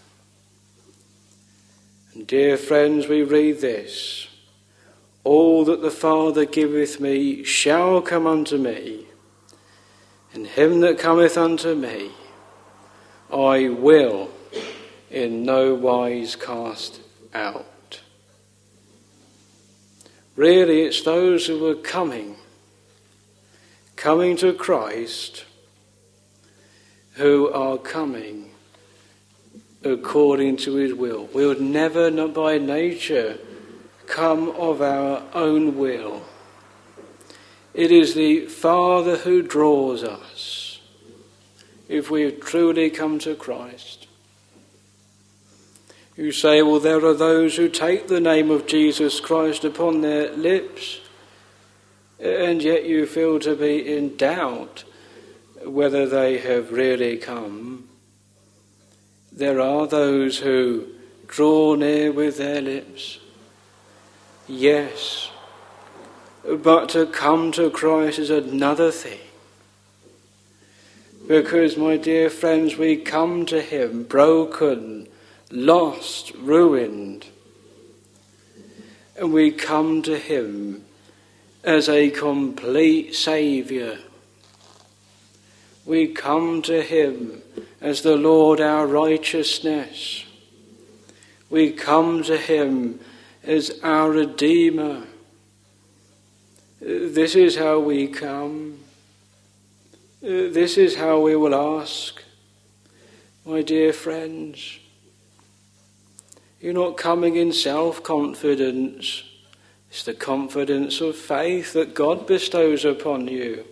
And dear friends, we read this: all that the Father giveth me shall come unto me, and him that cometh unto me I will in no wise cast out. Really, it's those who are coming, coming to Christ, who are coming according to his will. We would never, not by nature, come of our own will. It is the Father who draws us if we have truly come to Christ. You say, well, there are those who take the name of Jesus Christ upon their lips, and yet you feel to be in doubt whether they have really come. There are those who draw near with their lips. Yes, but to come to Christ is another thing. Because, my dear friends, we come to him broken, lost, ruined. And we come to him as a complete Saviour. We come to him as the Lord our righteousness. We come to him as our Redeemer. This is how we come. This is how we will ask. My dear friends, you're not coming in self-confidence. It's the confidence of faith that God bestows upon you.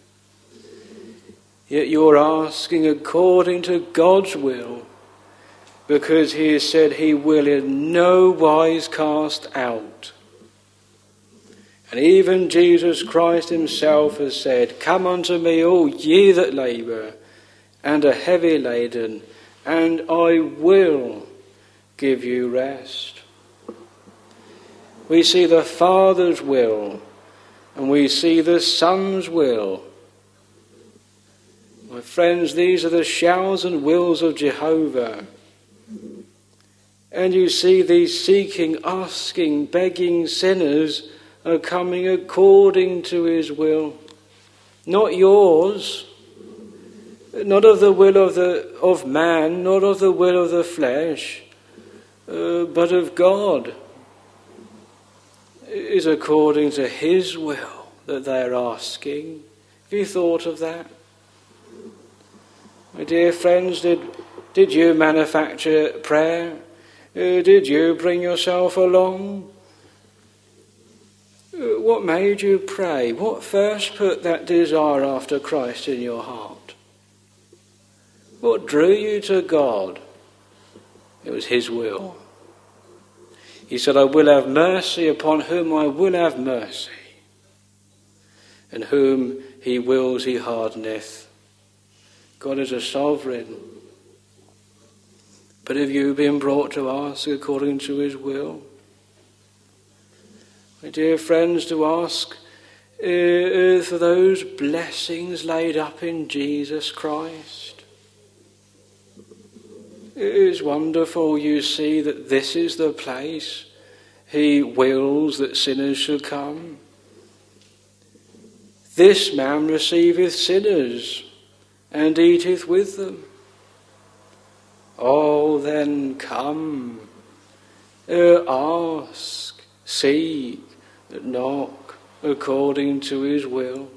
Yet you're asking according to God's will, because he has said he will in no wise cast out. And even Jesus Christ himself has said, "Come unto me, all ye that labour and are heavy laden, and I will give you rest." We see the Father's will, and we see the Son's will. My friends, these are the shouts and wills of Jehovah. And you see these seeking, asking, begging sinners are coming according to his will. Not yours, not of the will of the of man, not of the will of the flesh, uh, but of God. It is according to his will that they are asking. Have you thought of that? My dear friends, did, did you manufacture prayer? Uh, did you bring yourself along? Uh, what made you pray? What first put that desire after Christ in your heart? What drew you to God? It was his will. He said, "I will have mercy upon whom I will have mercy, and whom he wills he hardeneth." God is a sovereign. But have you been brought to ask according to his will? My dear friends, to ask uh, for those blessings laid up in Jesus Christ. It is wonderful, you see, that this is the place he wills that sinners should come. This man receiveth sinners, and eateth with them. Oh, then come, uh, ask, seek, knock, according to his will.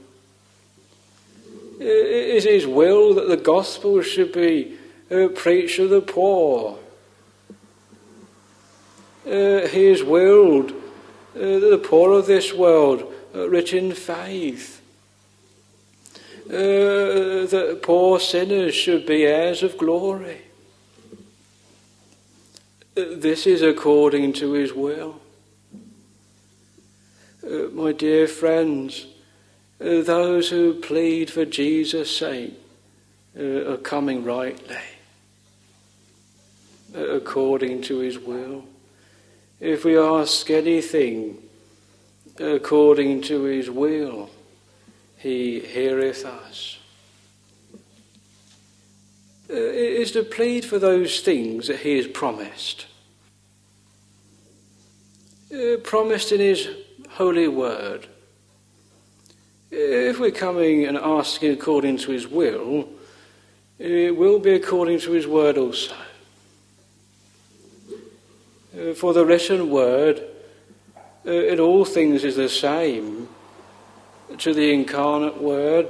It is his will that the gospel should be uh, preached to the poor. Uh, he has willed uh, that the poor of this world are rich in faith. Uh, that poor sinners should be heirs of glory. Uh, this is according to his will. Uh, my dear friends, uh, those who plead for Jesus' sake uh, are coming rightly, uh, according to his will. If we ask anything according to his will, he heareth us. Uh, it is to plead for those things that he has promised. Uh, promised in his holy word. If we're coming and asking according to his will, it will be according to his word also. Uh, for the written word uh, in all things is the same to the incarnate word.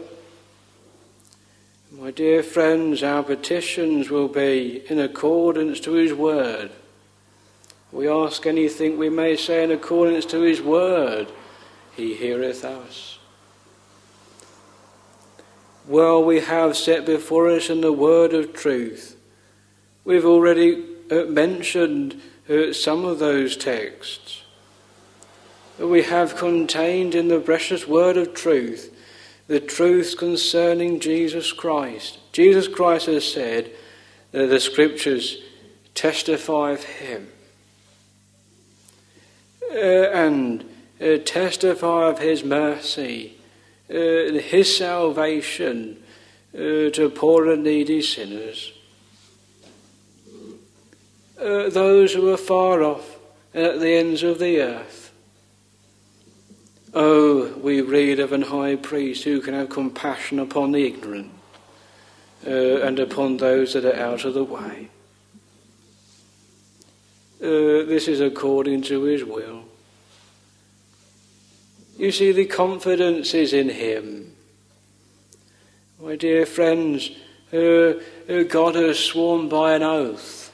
My dear friends, our petitions will be in accordance to his word. We ask anything we may say in accordance to his word, he heareth us. Well, we have set before us in the word of truth. We've already uh, mentioned uh, some of those texts. We have contained in the precious word of truth the truths concerning Jesus Christ. Jesus Christ has said that the scriptures testify of him uh, and uh, testify of his mercy, uh, his salvation uh, to poor and needy sinners. Uh, those who are far off and at the ends of the earth. Oh, we read of an high priest who can have compassion upon the ignorant uh, and upon those that are out of the way. Uh, this is according to his will. You see, the confidence is in him. My dear friends, uh, uh, God has sworn by an oath.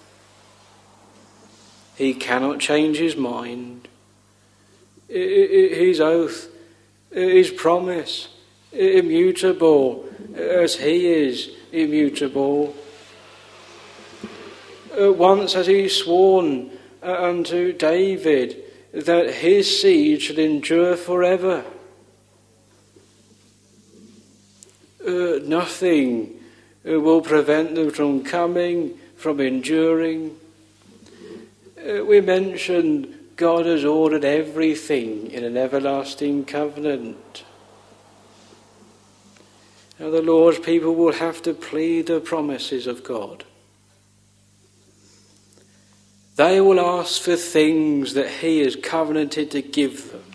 He cannot change his mind. His oath, his promise, immutable, as he is immutable. Once has he sworn unto David that his seed should endure forever. Uh, nothing will prevent them from coming, from enduring. Uh, we mentioned God has ordered everything in an everlasting covenant. Now the Lord's people will have to plead the promises of God. They will ask for things that he has covenanted to give them.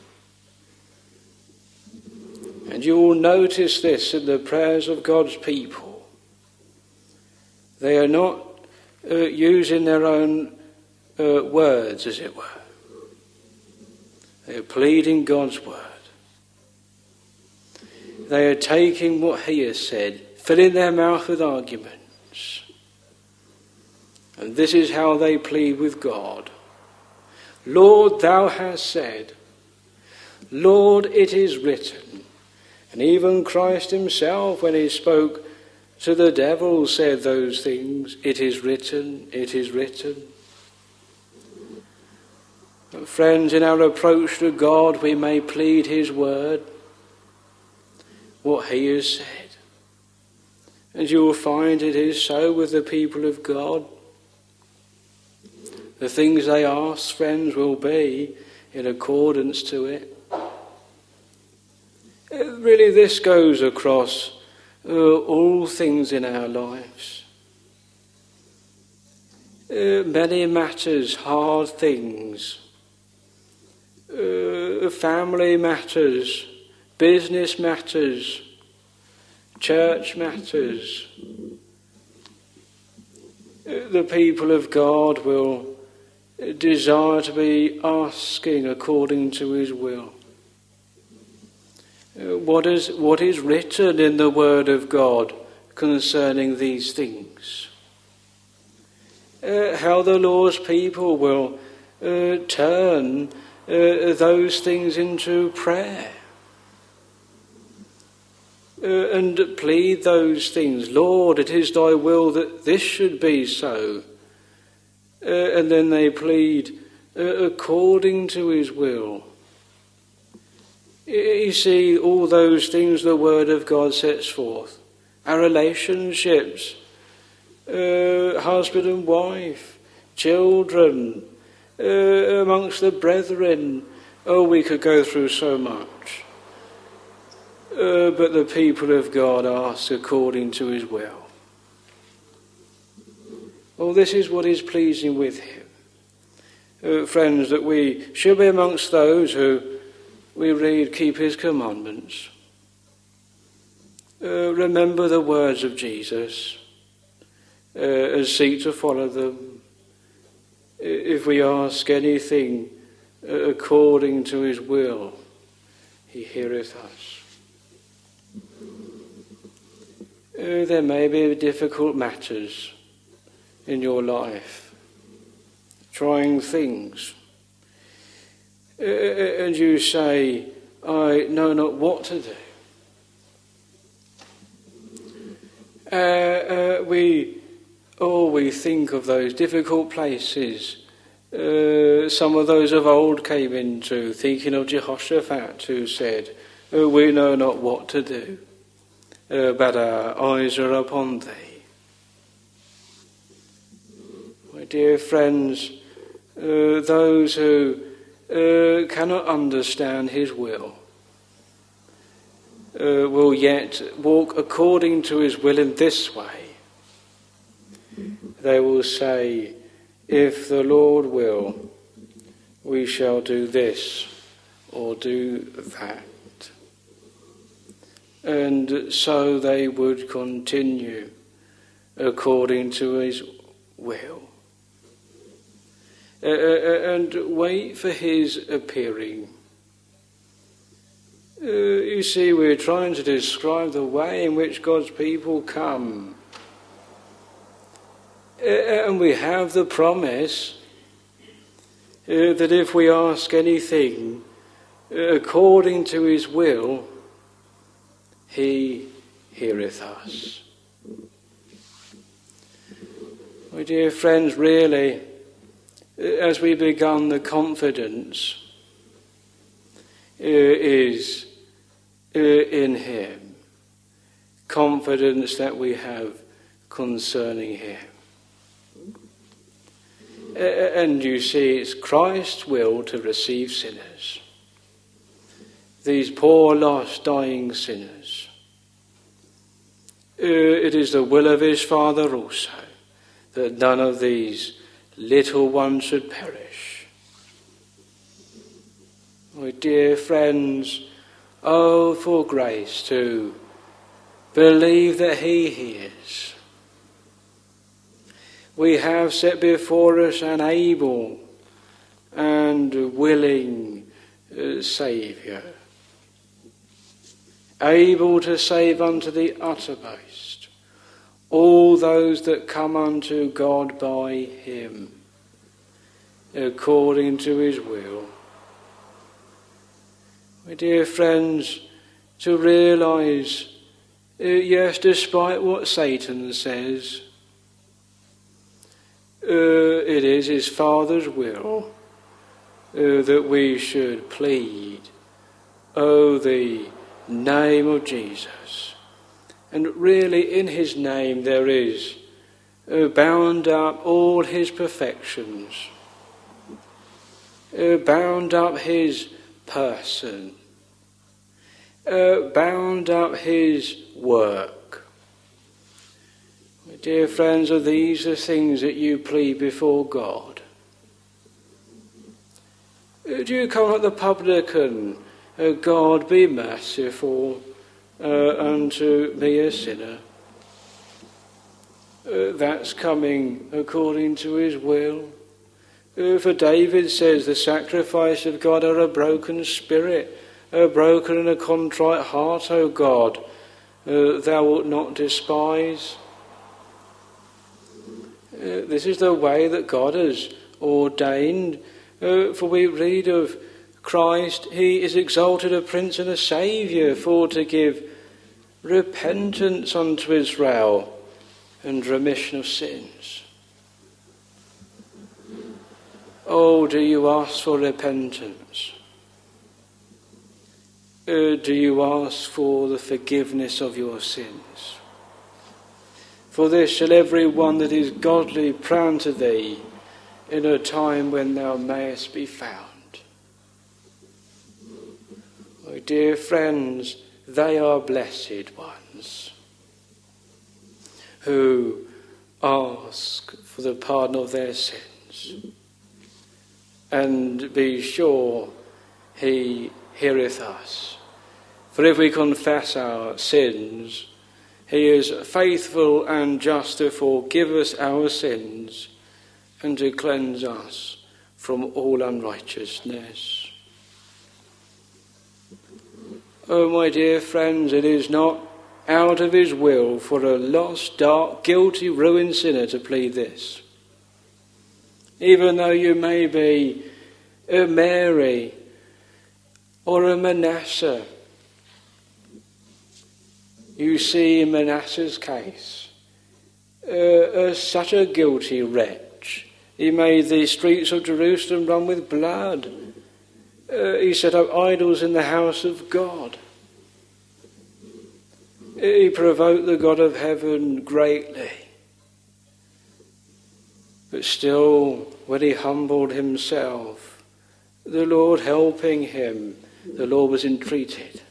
And you will notice this in the prayers of God's people. They are not uh, using their own uh, words, as it were. They are pleading God's word. They are taking what he has said, filling their mouth with arguments. And this is how they plead with God. Lord, thou hast said. Lord, it is written. And even Christ himself, when he spoke to the devil, said those things. It is written, it is written. And friends, in our approach to God, we may plead his word, what he has said. And you will find it is so with the people of God. The things they ask, friends, will be in accordance to it. Really, this goes across uh, all things in our lives. Uh, many matters, hard things, uh, family matters, business matters, church matters. Uh, the people of God will desire to be asking according to his will. Uh, what is what is written in the word of God concerning these things? Uh, how the Lord's people will uh, turn uh, those things into prayer uh, and plead those things. Lord, it is thy will that this should be so. Uh, and then they plead uh, according to his will. You see, all those things the Word of God sets forth. Our relationships, uh, husband and wife, children, uh, amongst the brethren. Oh, we could go through so much. Uh, but the people of God ask according to his will. Well, this is what is pleasing with him. Uh, friends, that we should be amongst those who we read, keep his commandments. Uh, remember the words of Jesus uh, and seek to follow them. If we ask anything uh, according to his will, he heareth us. Uh, there may be difficult matters in your life, trying things. Uh, and you say, I know not what to do. Uh, uh, we, oh, we think of those difficult places. Uh, some of those of old came into, thinking of Jehoshaphat, who said, oh, we know not what to do, uh, but our eyes are upon thee. My dear friends, uh, those who uh, cannot understand his will uh, will yet walk according to his will in this way. They will say, if the Lord will, we shall do this or do that. And so they would continue according to his will. Uh, and wait for his appearing. Uh, you see, we're trying to describe the way in which God's people come. Uh, and we have the promise uh, that if we ask anything uh, according to his will, he heareth us. My dear friends, really, as we begun, the confidence uh, is uh, in him. Confidence that we have concerning him. Uh, and you see, it's Christ's will to receive sinners. These poor, lost, dying sinners. Uh, it is the will of his Father also that none of these little ones should perish. My dear friends, oh, for grace to believe that he hears. We have set before us an able and willing uh, Saviour, able to save unto the uttermost all those that come unto God by him, according to his will. My dear friends, to realise, uh, yes, despite what Satan says, uh, it is his Father's will uh, that we should plead, oh, the name of Jesus. And really in his name there is uh, bound up all his perfections, uh, bound up his person, uh, bound up his work. My dear friends, are these the things that you plead before God? Uh, do you come like the publican, uh, God be merciful Uh, unto me a sinner? Uh, that's coming according to his will. Uh, for David says, the sacrifice of God are a broken spirit, a broken and a contrite heart, O God, uh, thou wilt not despise. Uh, this is the way that God has ordained. Uh, for we read of Christ, he is exalted a prince and a saviour, for to give repentance unto Israel and remission of sins. Oh, do you ask for repentance? Uh, do you ask for the forgiveness of your sins? For this shall every one that is godly pray unto thee in a time when thou mayest be found. My dear friends, they are blessed ones who ask for the pardon of their sins, and be sure he heareth us. For if we confess our sins, he is faithful and just to forgive us our sins and to cleanse us from all unrighteousness. Oh, my dear friends, it is not out of his will for a lost, dark, guilty, ruined sinner to plead this. Even though you may be a Mary or a Manasseh, You see in Manasseh's case, uh, uh, such a guilty wretch. He made the streets of Jerusalem run with blood. Uh, he set up idols in the house of God. He provoked the God of heaven greatly. But still, when he humbled himself, the Lord helping him, the Lord was entreated.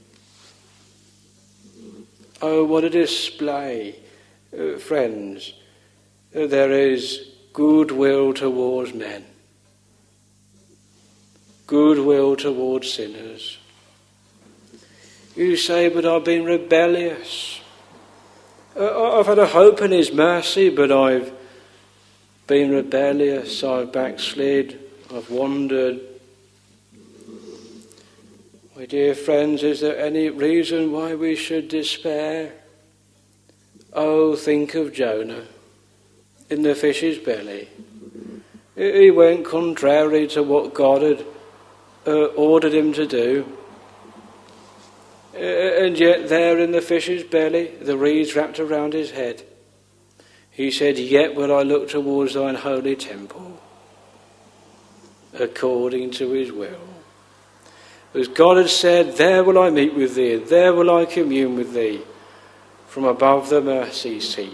Oh, what a display, uh, friends. Uh, there is goodwill towards men. Goodwill towards sinners. You say, but I've been rebellious. Uh, I've had a hope in his mercy, but I've been rebellious. I've backslid. I've wandered. My dear friends, is there any reason why we should despair? Oh, think of Jonah in the fish's belly. He went contrary to what God had uh, ordered him to do. Uh, and yet there in the fish's belly, the reeds wrapped around his head, he said, yet will I look towards thine holy temple, according to his will. As God had said, there will I meet with thee, and there will I commune with thee, from above the mercy seat.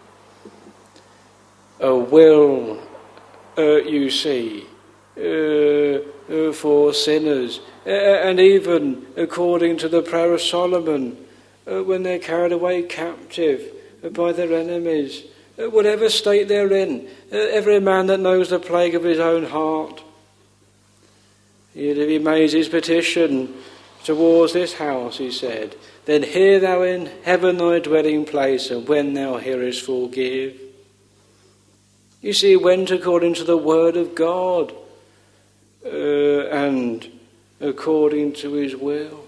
A will, uh, you see, uh, uh, for sinners, uh, and even according to the prayer of Solomon, uh, when they're carried away captive by their enemies, uh, whatever state they're in, uh, every man that knows the plague of his own heart. Yet if he made his petition towards this house, he said, then hear thou in heaven thy dwelling place, and when thou hearest, forgive. You see, he went according to the word of God, uh, and according to his will.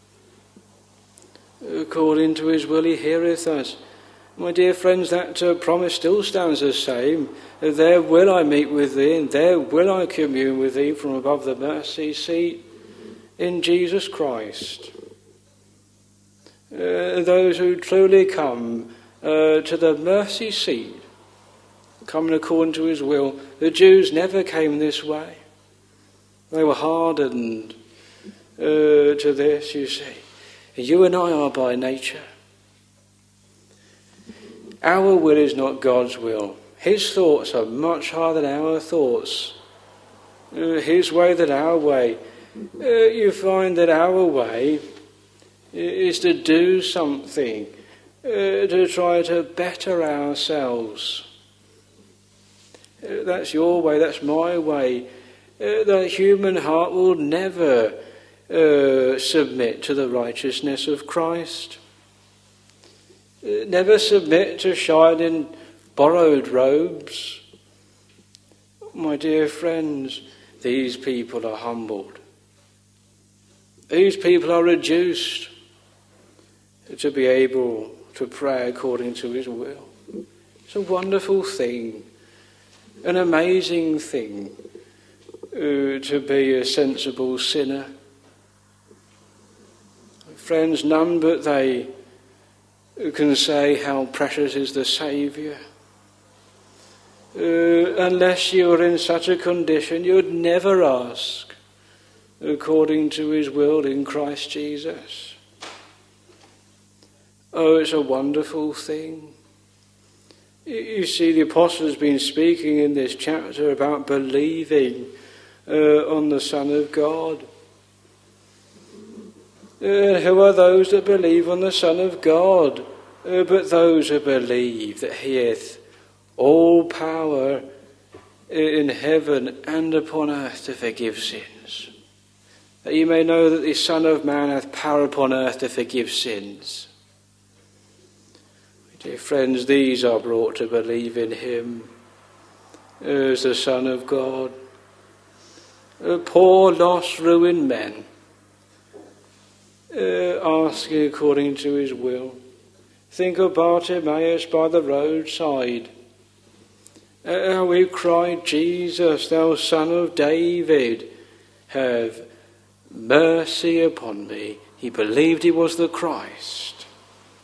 According to his will he heareth us. My dear friends, that uh, promise still stands the same. There will I meet with thee, and there will I commune with thee from above the mercy seat in Jesus Christ. Uh, those who truly come uh, to the mercy seat, coming according to his will. The Jews never came this way. They were hardened uh, to this, you see. You and I are by nature. Our will is not God's will. His thoughts are much higher than our thoughts. Uh, his way than our way. Uh, you find that our way is to do something, uh, to try to better ourselves. Uh, that's your way, that's my way. Uh, the human heart will never uh, submit to the righteousness of Christ. Uh, never submit to shine in borrowed robes. My dear friends, these people are humbled. These people are reduced to be able to pray according to his will. It's a wonderful thing, an amazing thing, uh, to be a sensible sinner. Friends, none but they can say how precious is the Saviour. Uh, unless you are in such a condition, you would never ask according to his will in Christ Jesus. Oh, it's a wonderful thing. You see, the apostle has been speaking in this chapter about believing uh, on the Son of God. Uh, who are those that believe on the Son of God? Uh, but those who believe that he hath all power in heaven and upon earth to forgive sins. That you may know that the Son of Man hath power upon earth to forgive sins. Dear friends, these are brought to believe in him as the Son of God. Uh, poor, lost, ruined men, uh, asking according to his will. Think of Bartimaeus by the roadside. Uh, how he cried, Jesus, thou Son of David, have mercy upon me. He believed he was the Christ.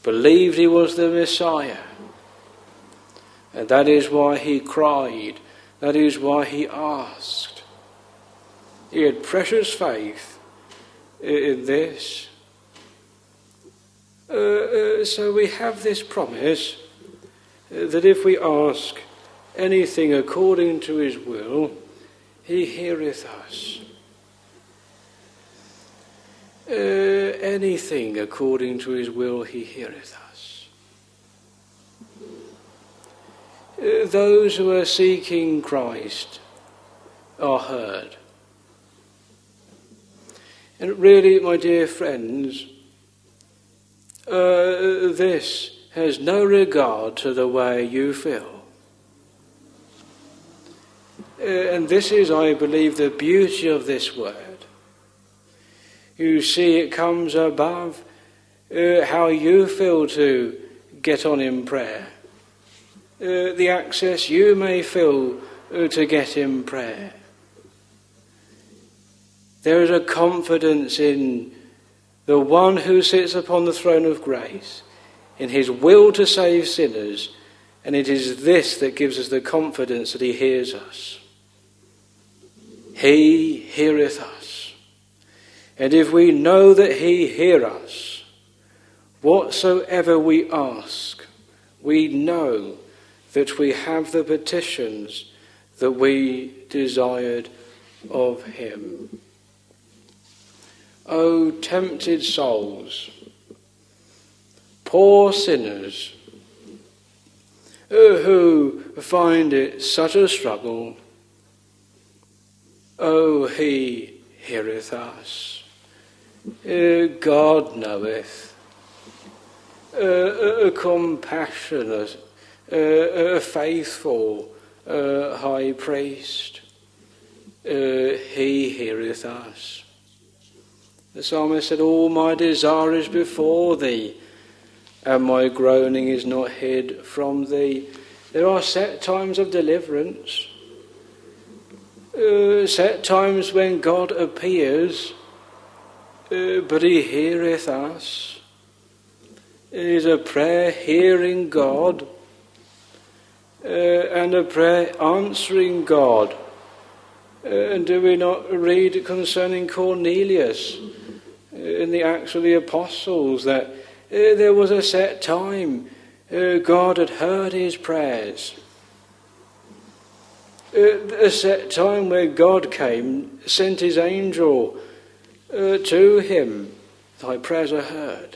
believed he was the Messiah. And that is why he cried. That is why he asked. He had precious faith in this. Uh, uh, so we have this promise uh, that if we ask anything according to his will, he heareth us. Uh, anything according to his will, he heareth us. Uh, those who are seeking Christ are heard. And really, my dear friends, uh, this has no regard to the way you feel. Uh, and this is, I believe, the beauty of this word. You see, it comes above uh, how you feel to get on in prayer. Uh, the access you may feel uh, to get in prayer. There is a confidence in the one who sits upon the throne of grace, in his will to save sinners, and it is this that gives us the confidence that he hears us. He heareth us. And if we know that he hear us, whatsoever we ask, we know that we have the petitions that we desired of him. O tempted souls, poor sinners, who find it such a struggle, O he heareth us. God knoweth, a compassionate, a faithful high priest, he heareth us. The psalmist said, all my desire is before thee, and my groaning is not hid from thee. There are set times of deliverance, uh, set times when God appears, uh, but he heareth us. It is a prayer hearing God, uh, and a prayer answering God. Uh, and do we not read concerning Cornelius uh, in the Acts of the Apostles that uh, there was a set time uh, God had heard his prayers. Uh, a set time where God came, sent his angel uh, to him. Thy prayers are heard.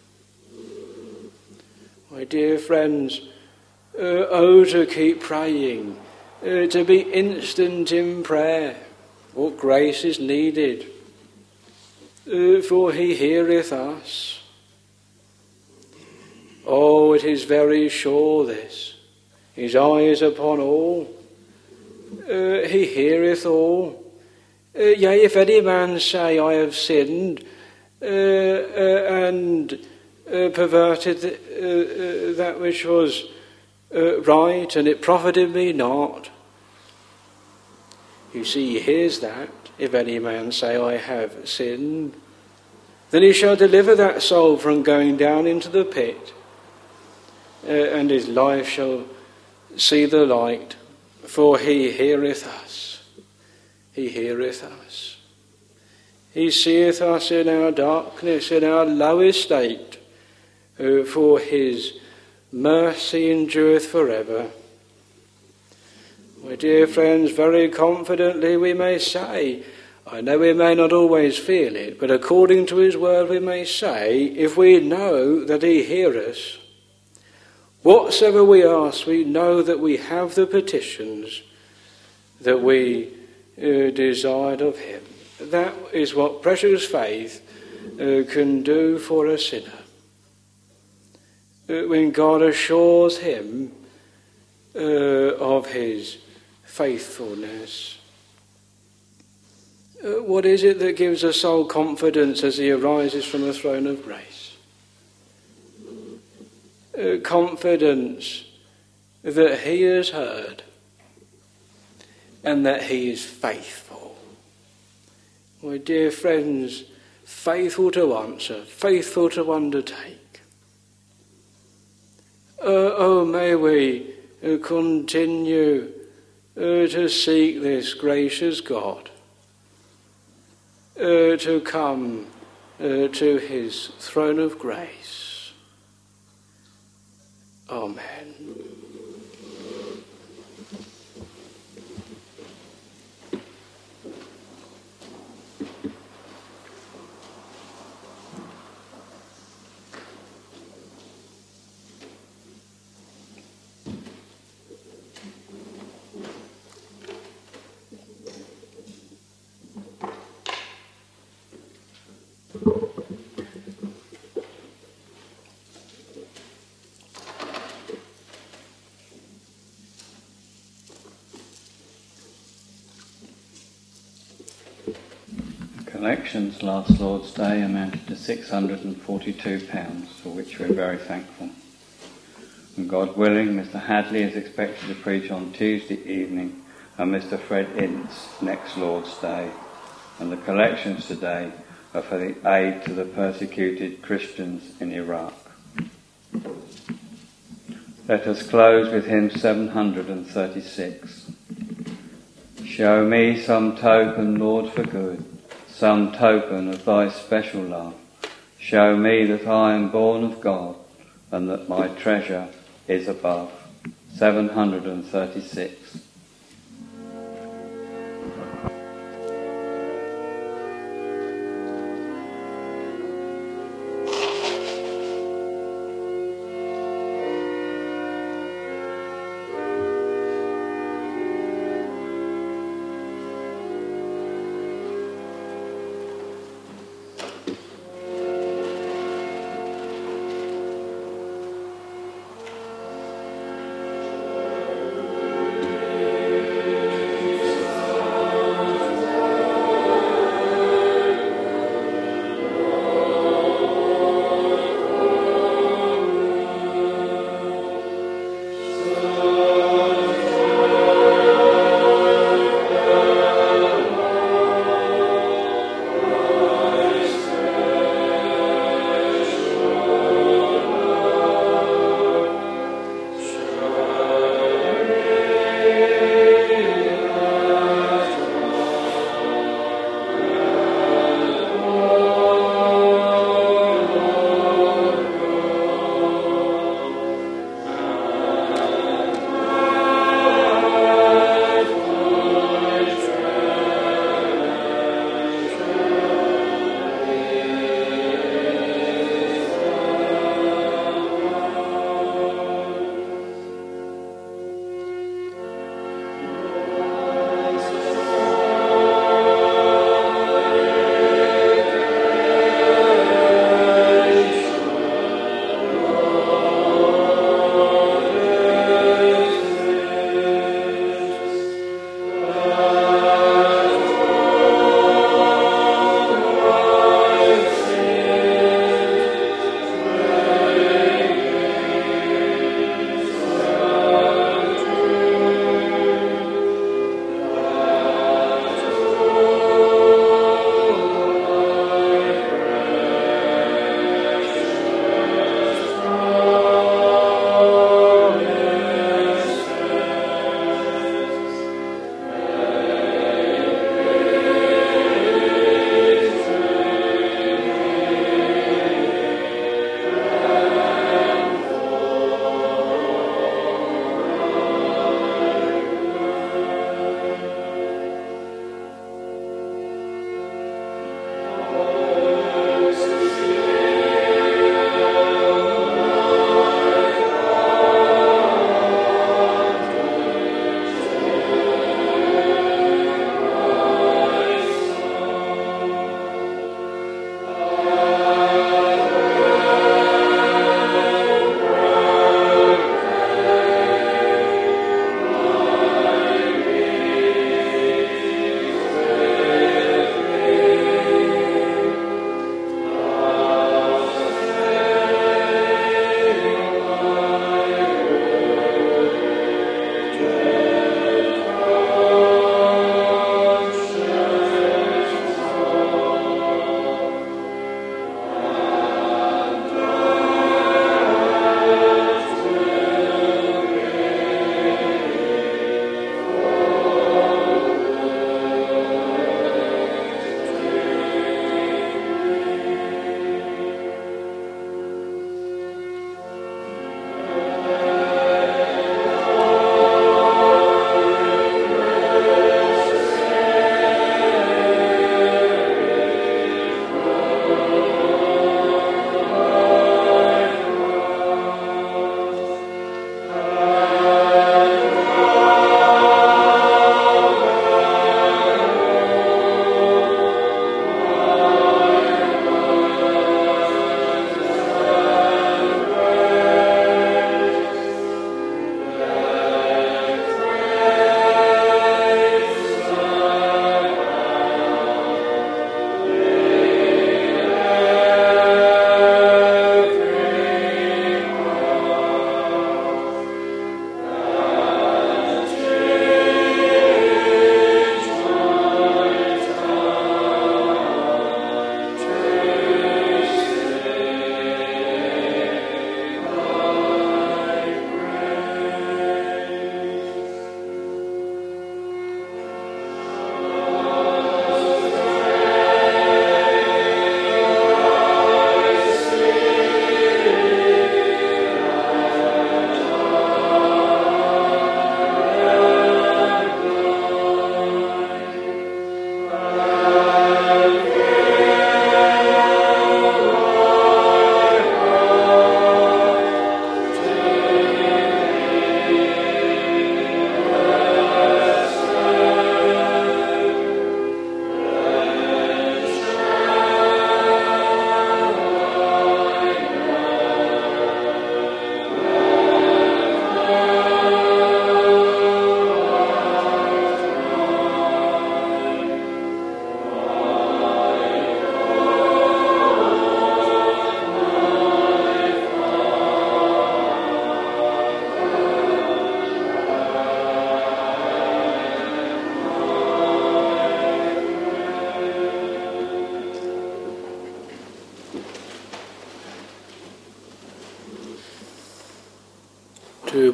My dear friends, uh, oh to keep praying. Uh, to be instant in prayer, what grace is needed, uh, for he heareth us. Oh, it is very sure this. His eye is upon all. Uh, he heareth all. Uh, yea, if any man say, I have sinned uh, uh, and uh, perverted the, uh, uh, that which was Uh, right, and it profited me not. You see, he hears that. If any man say, I have sinned, then he shall deliver that soul from going down into the pit, uh, and his life shall see the light, for he heareth us. He heareth us. He seeth us in our darkness, in our low estate, uh, for his mercy endureth forever. My dear friends, very confidently we may say, I know we may not always feel it, but according to his word we may say, if we know that he heareth us, whatsoever we ask, we know that we have the petitions that we uh, desired of him. That is what precious faith uh, can do for a sinner. When God assures him uh, of his faithfulness. Uh, what is it that gives a soul confidence as he arises from the throne of grace? Uh, confidence that he has heard and that he is faithful. My dear friends, faithful to answer, faithful to undertake. Uh, oh, may we uh, continue uh, to seek this gracious God, uh, to come uh, to his throne of grace. Amen. Collections last Lord's Day amounted to six hundred forty-two pounds, for which we're very thankful. And God willing, Mister Hadley is expected to preach on Tuesday evening, and Mister Fred Ince next Lord's Day. And the collections today are for the aid to the persecuted Christians in Iraq. Let us close with hymn seven hundred thirty-six. Show me some token, Lord, for good, some token of thy special love. Show me that I am born of God, and that my treasure is above. seven hundred thirty-six.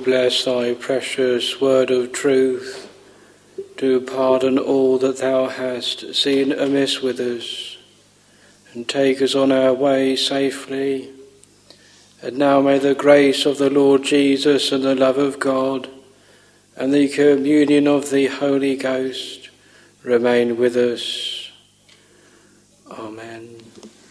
bless thy precious word of truth, do pardon all that thou hast seen amiss with us, and take us on our way safely. And now may the grace of the Lord Jesus and the love of God and the communion of the Holy Ghost remain with us. Amen.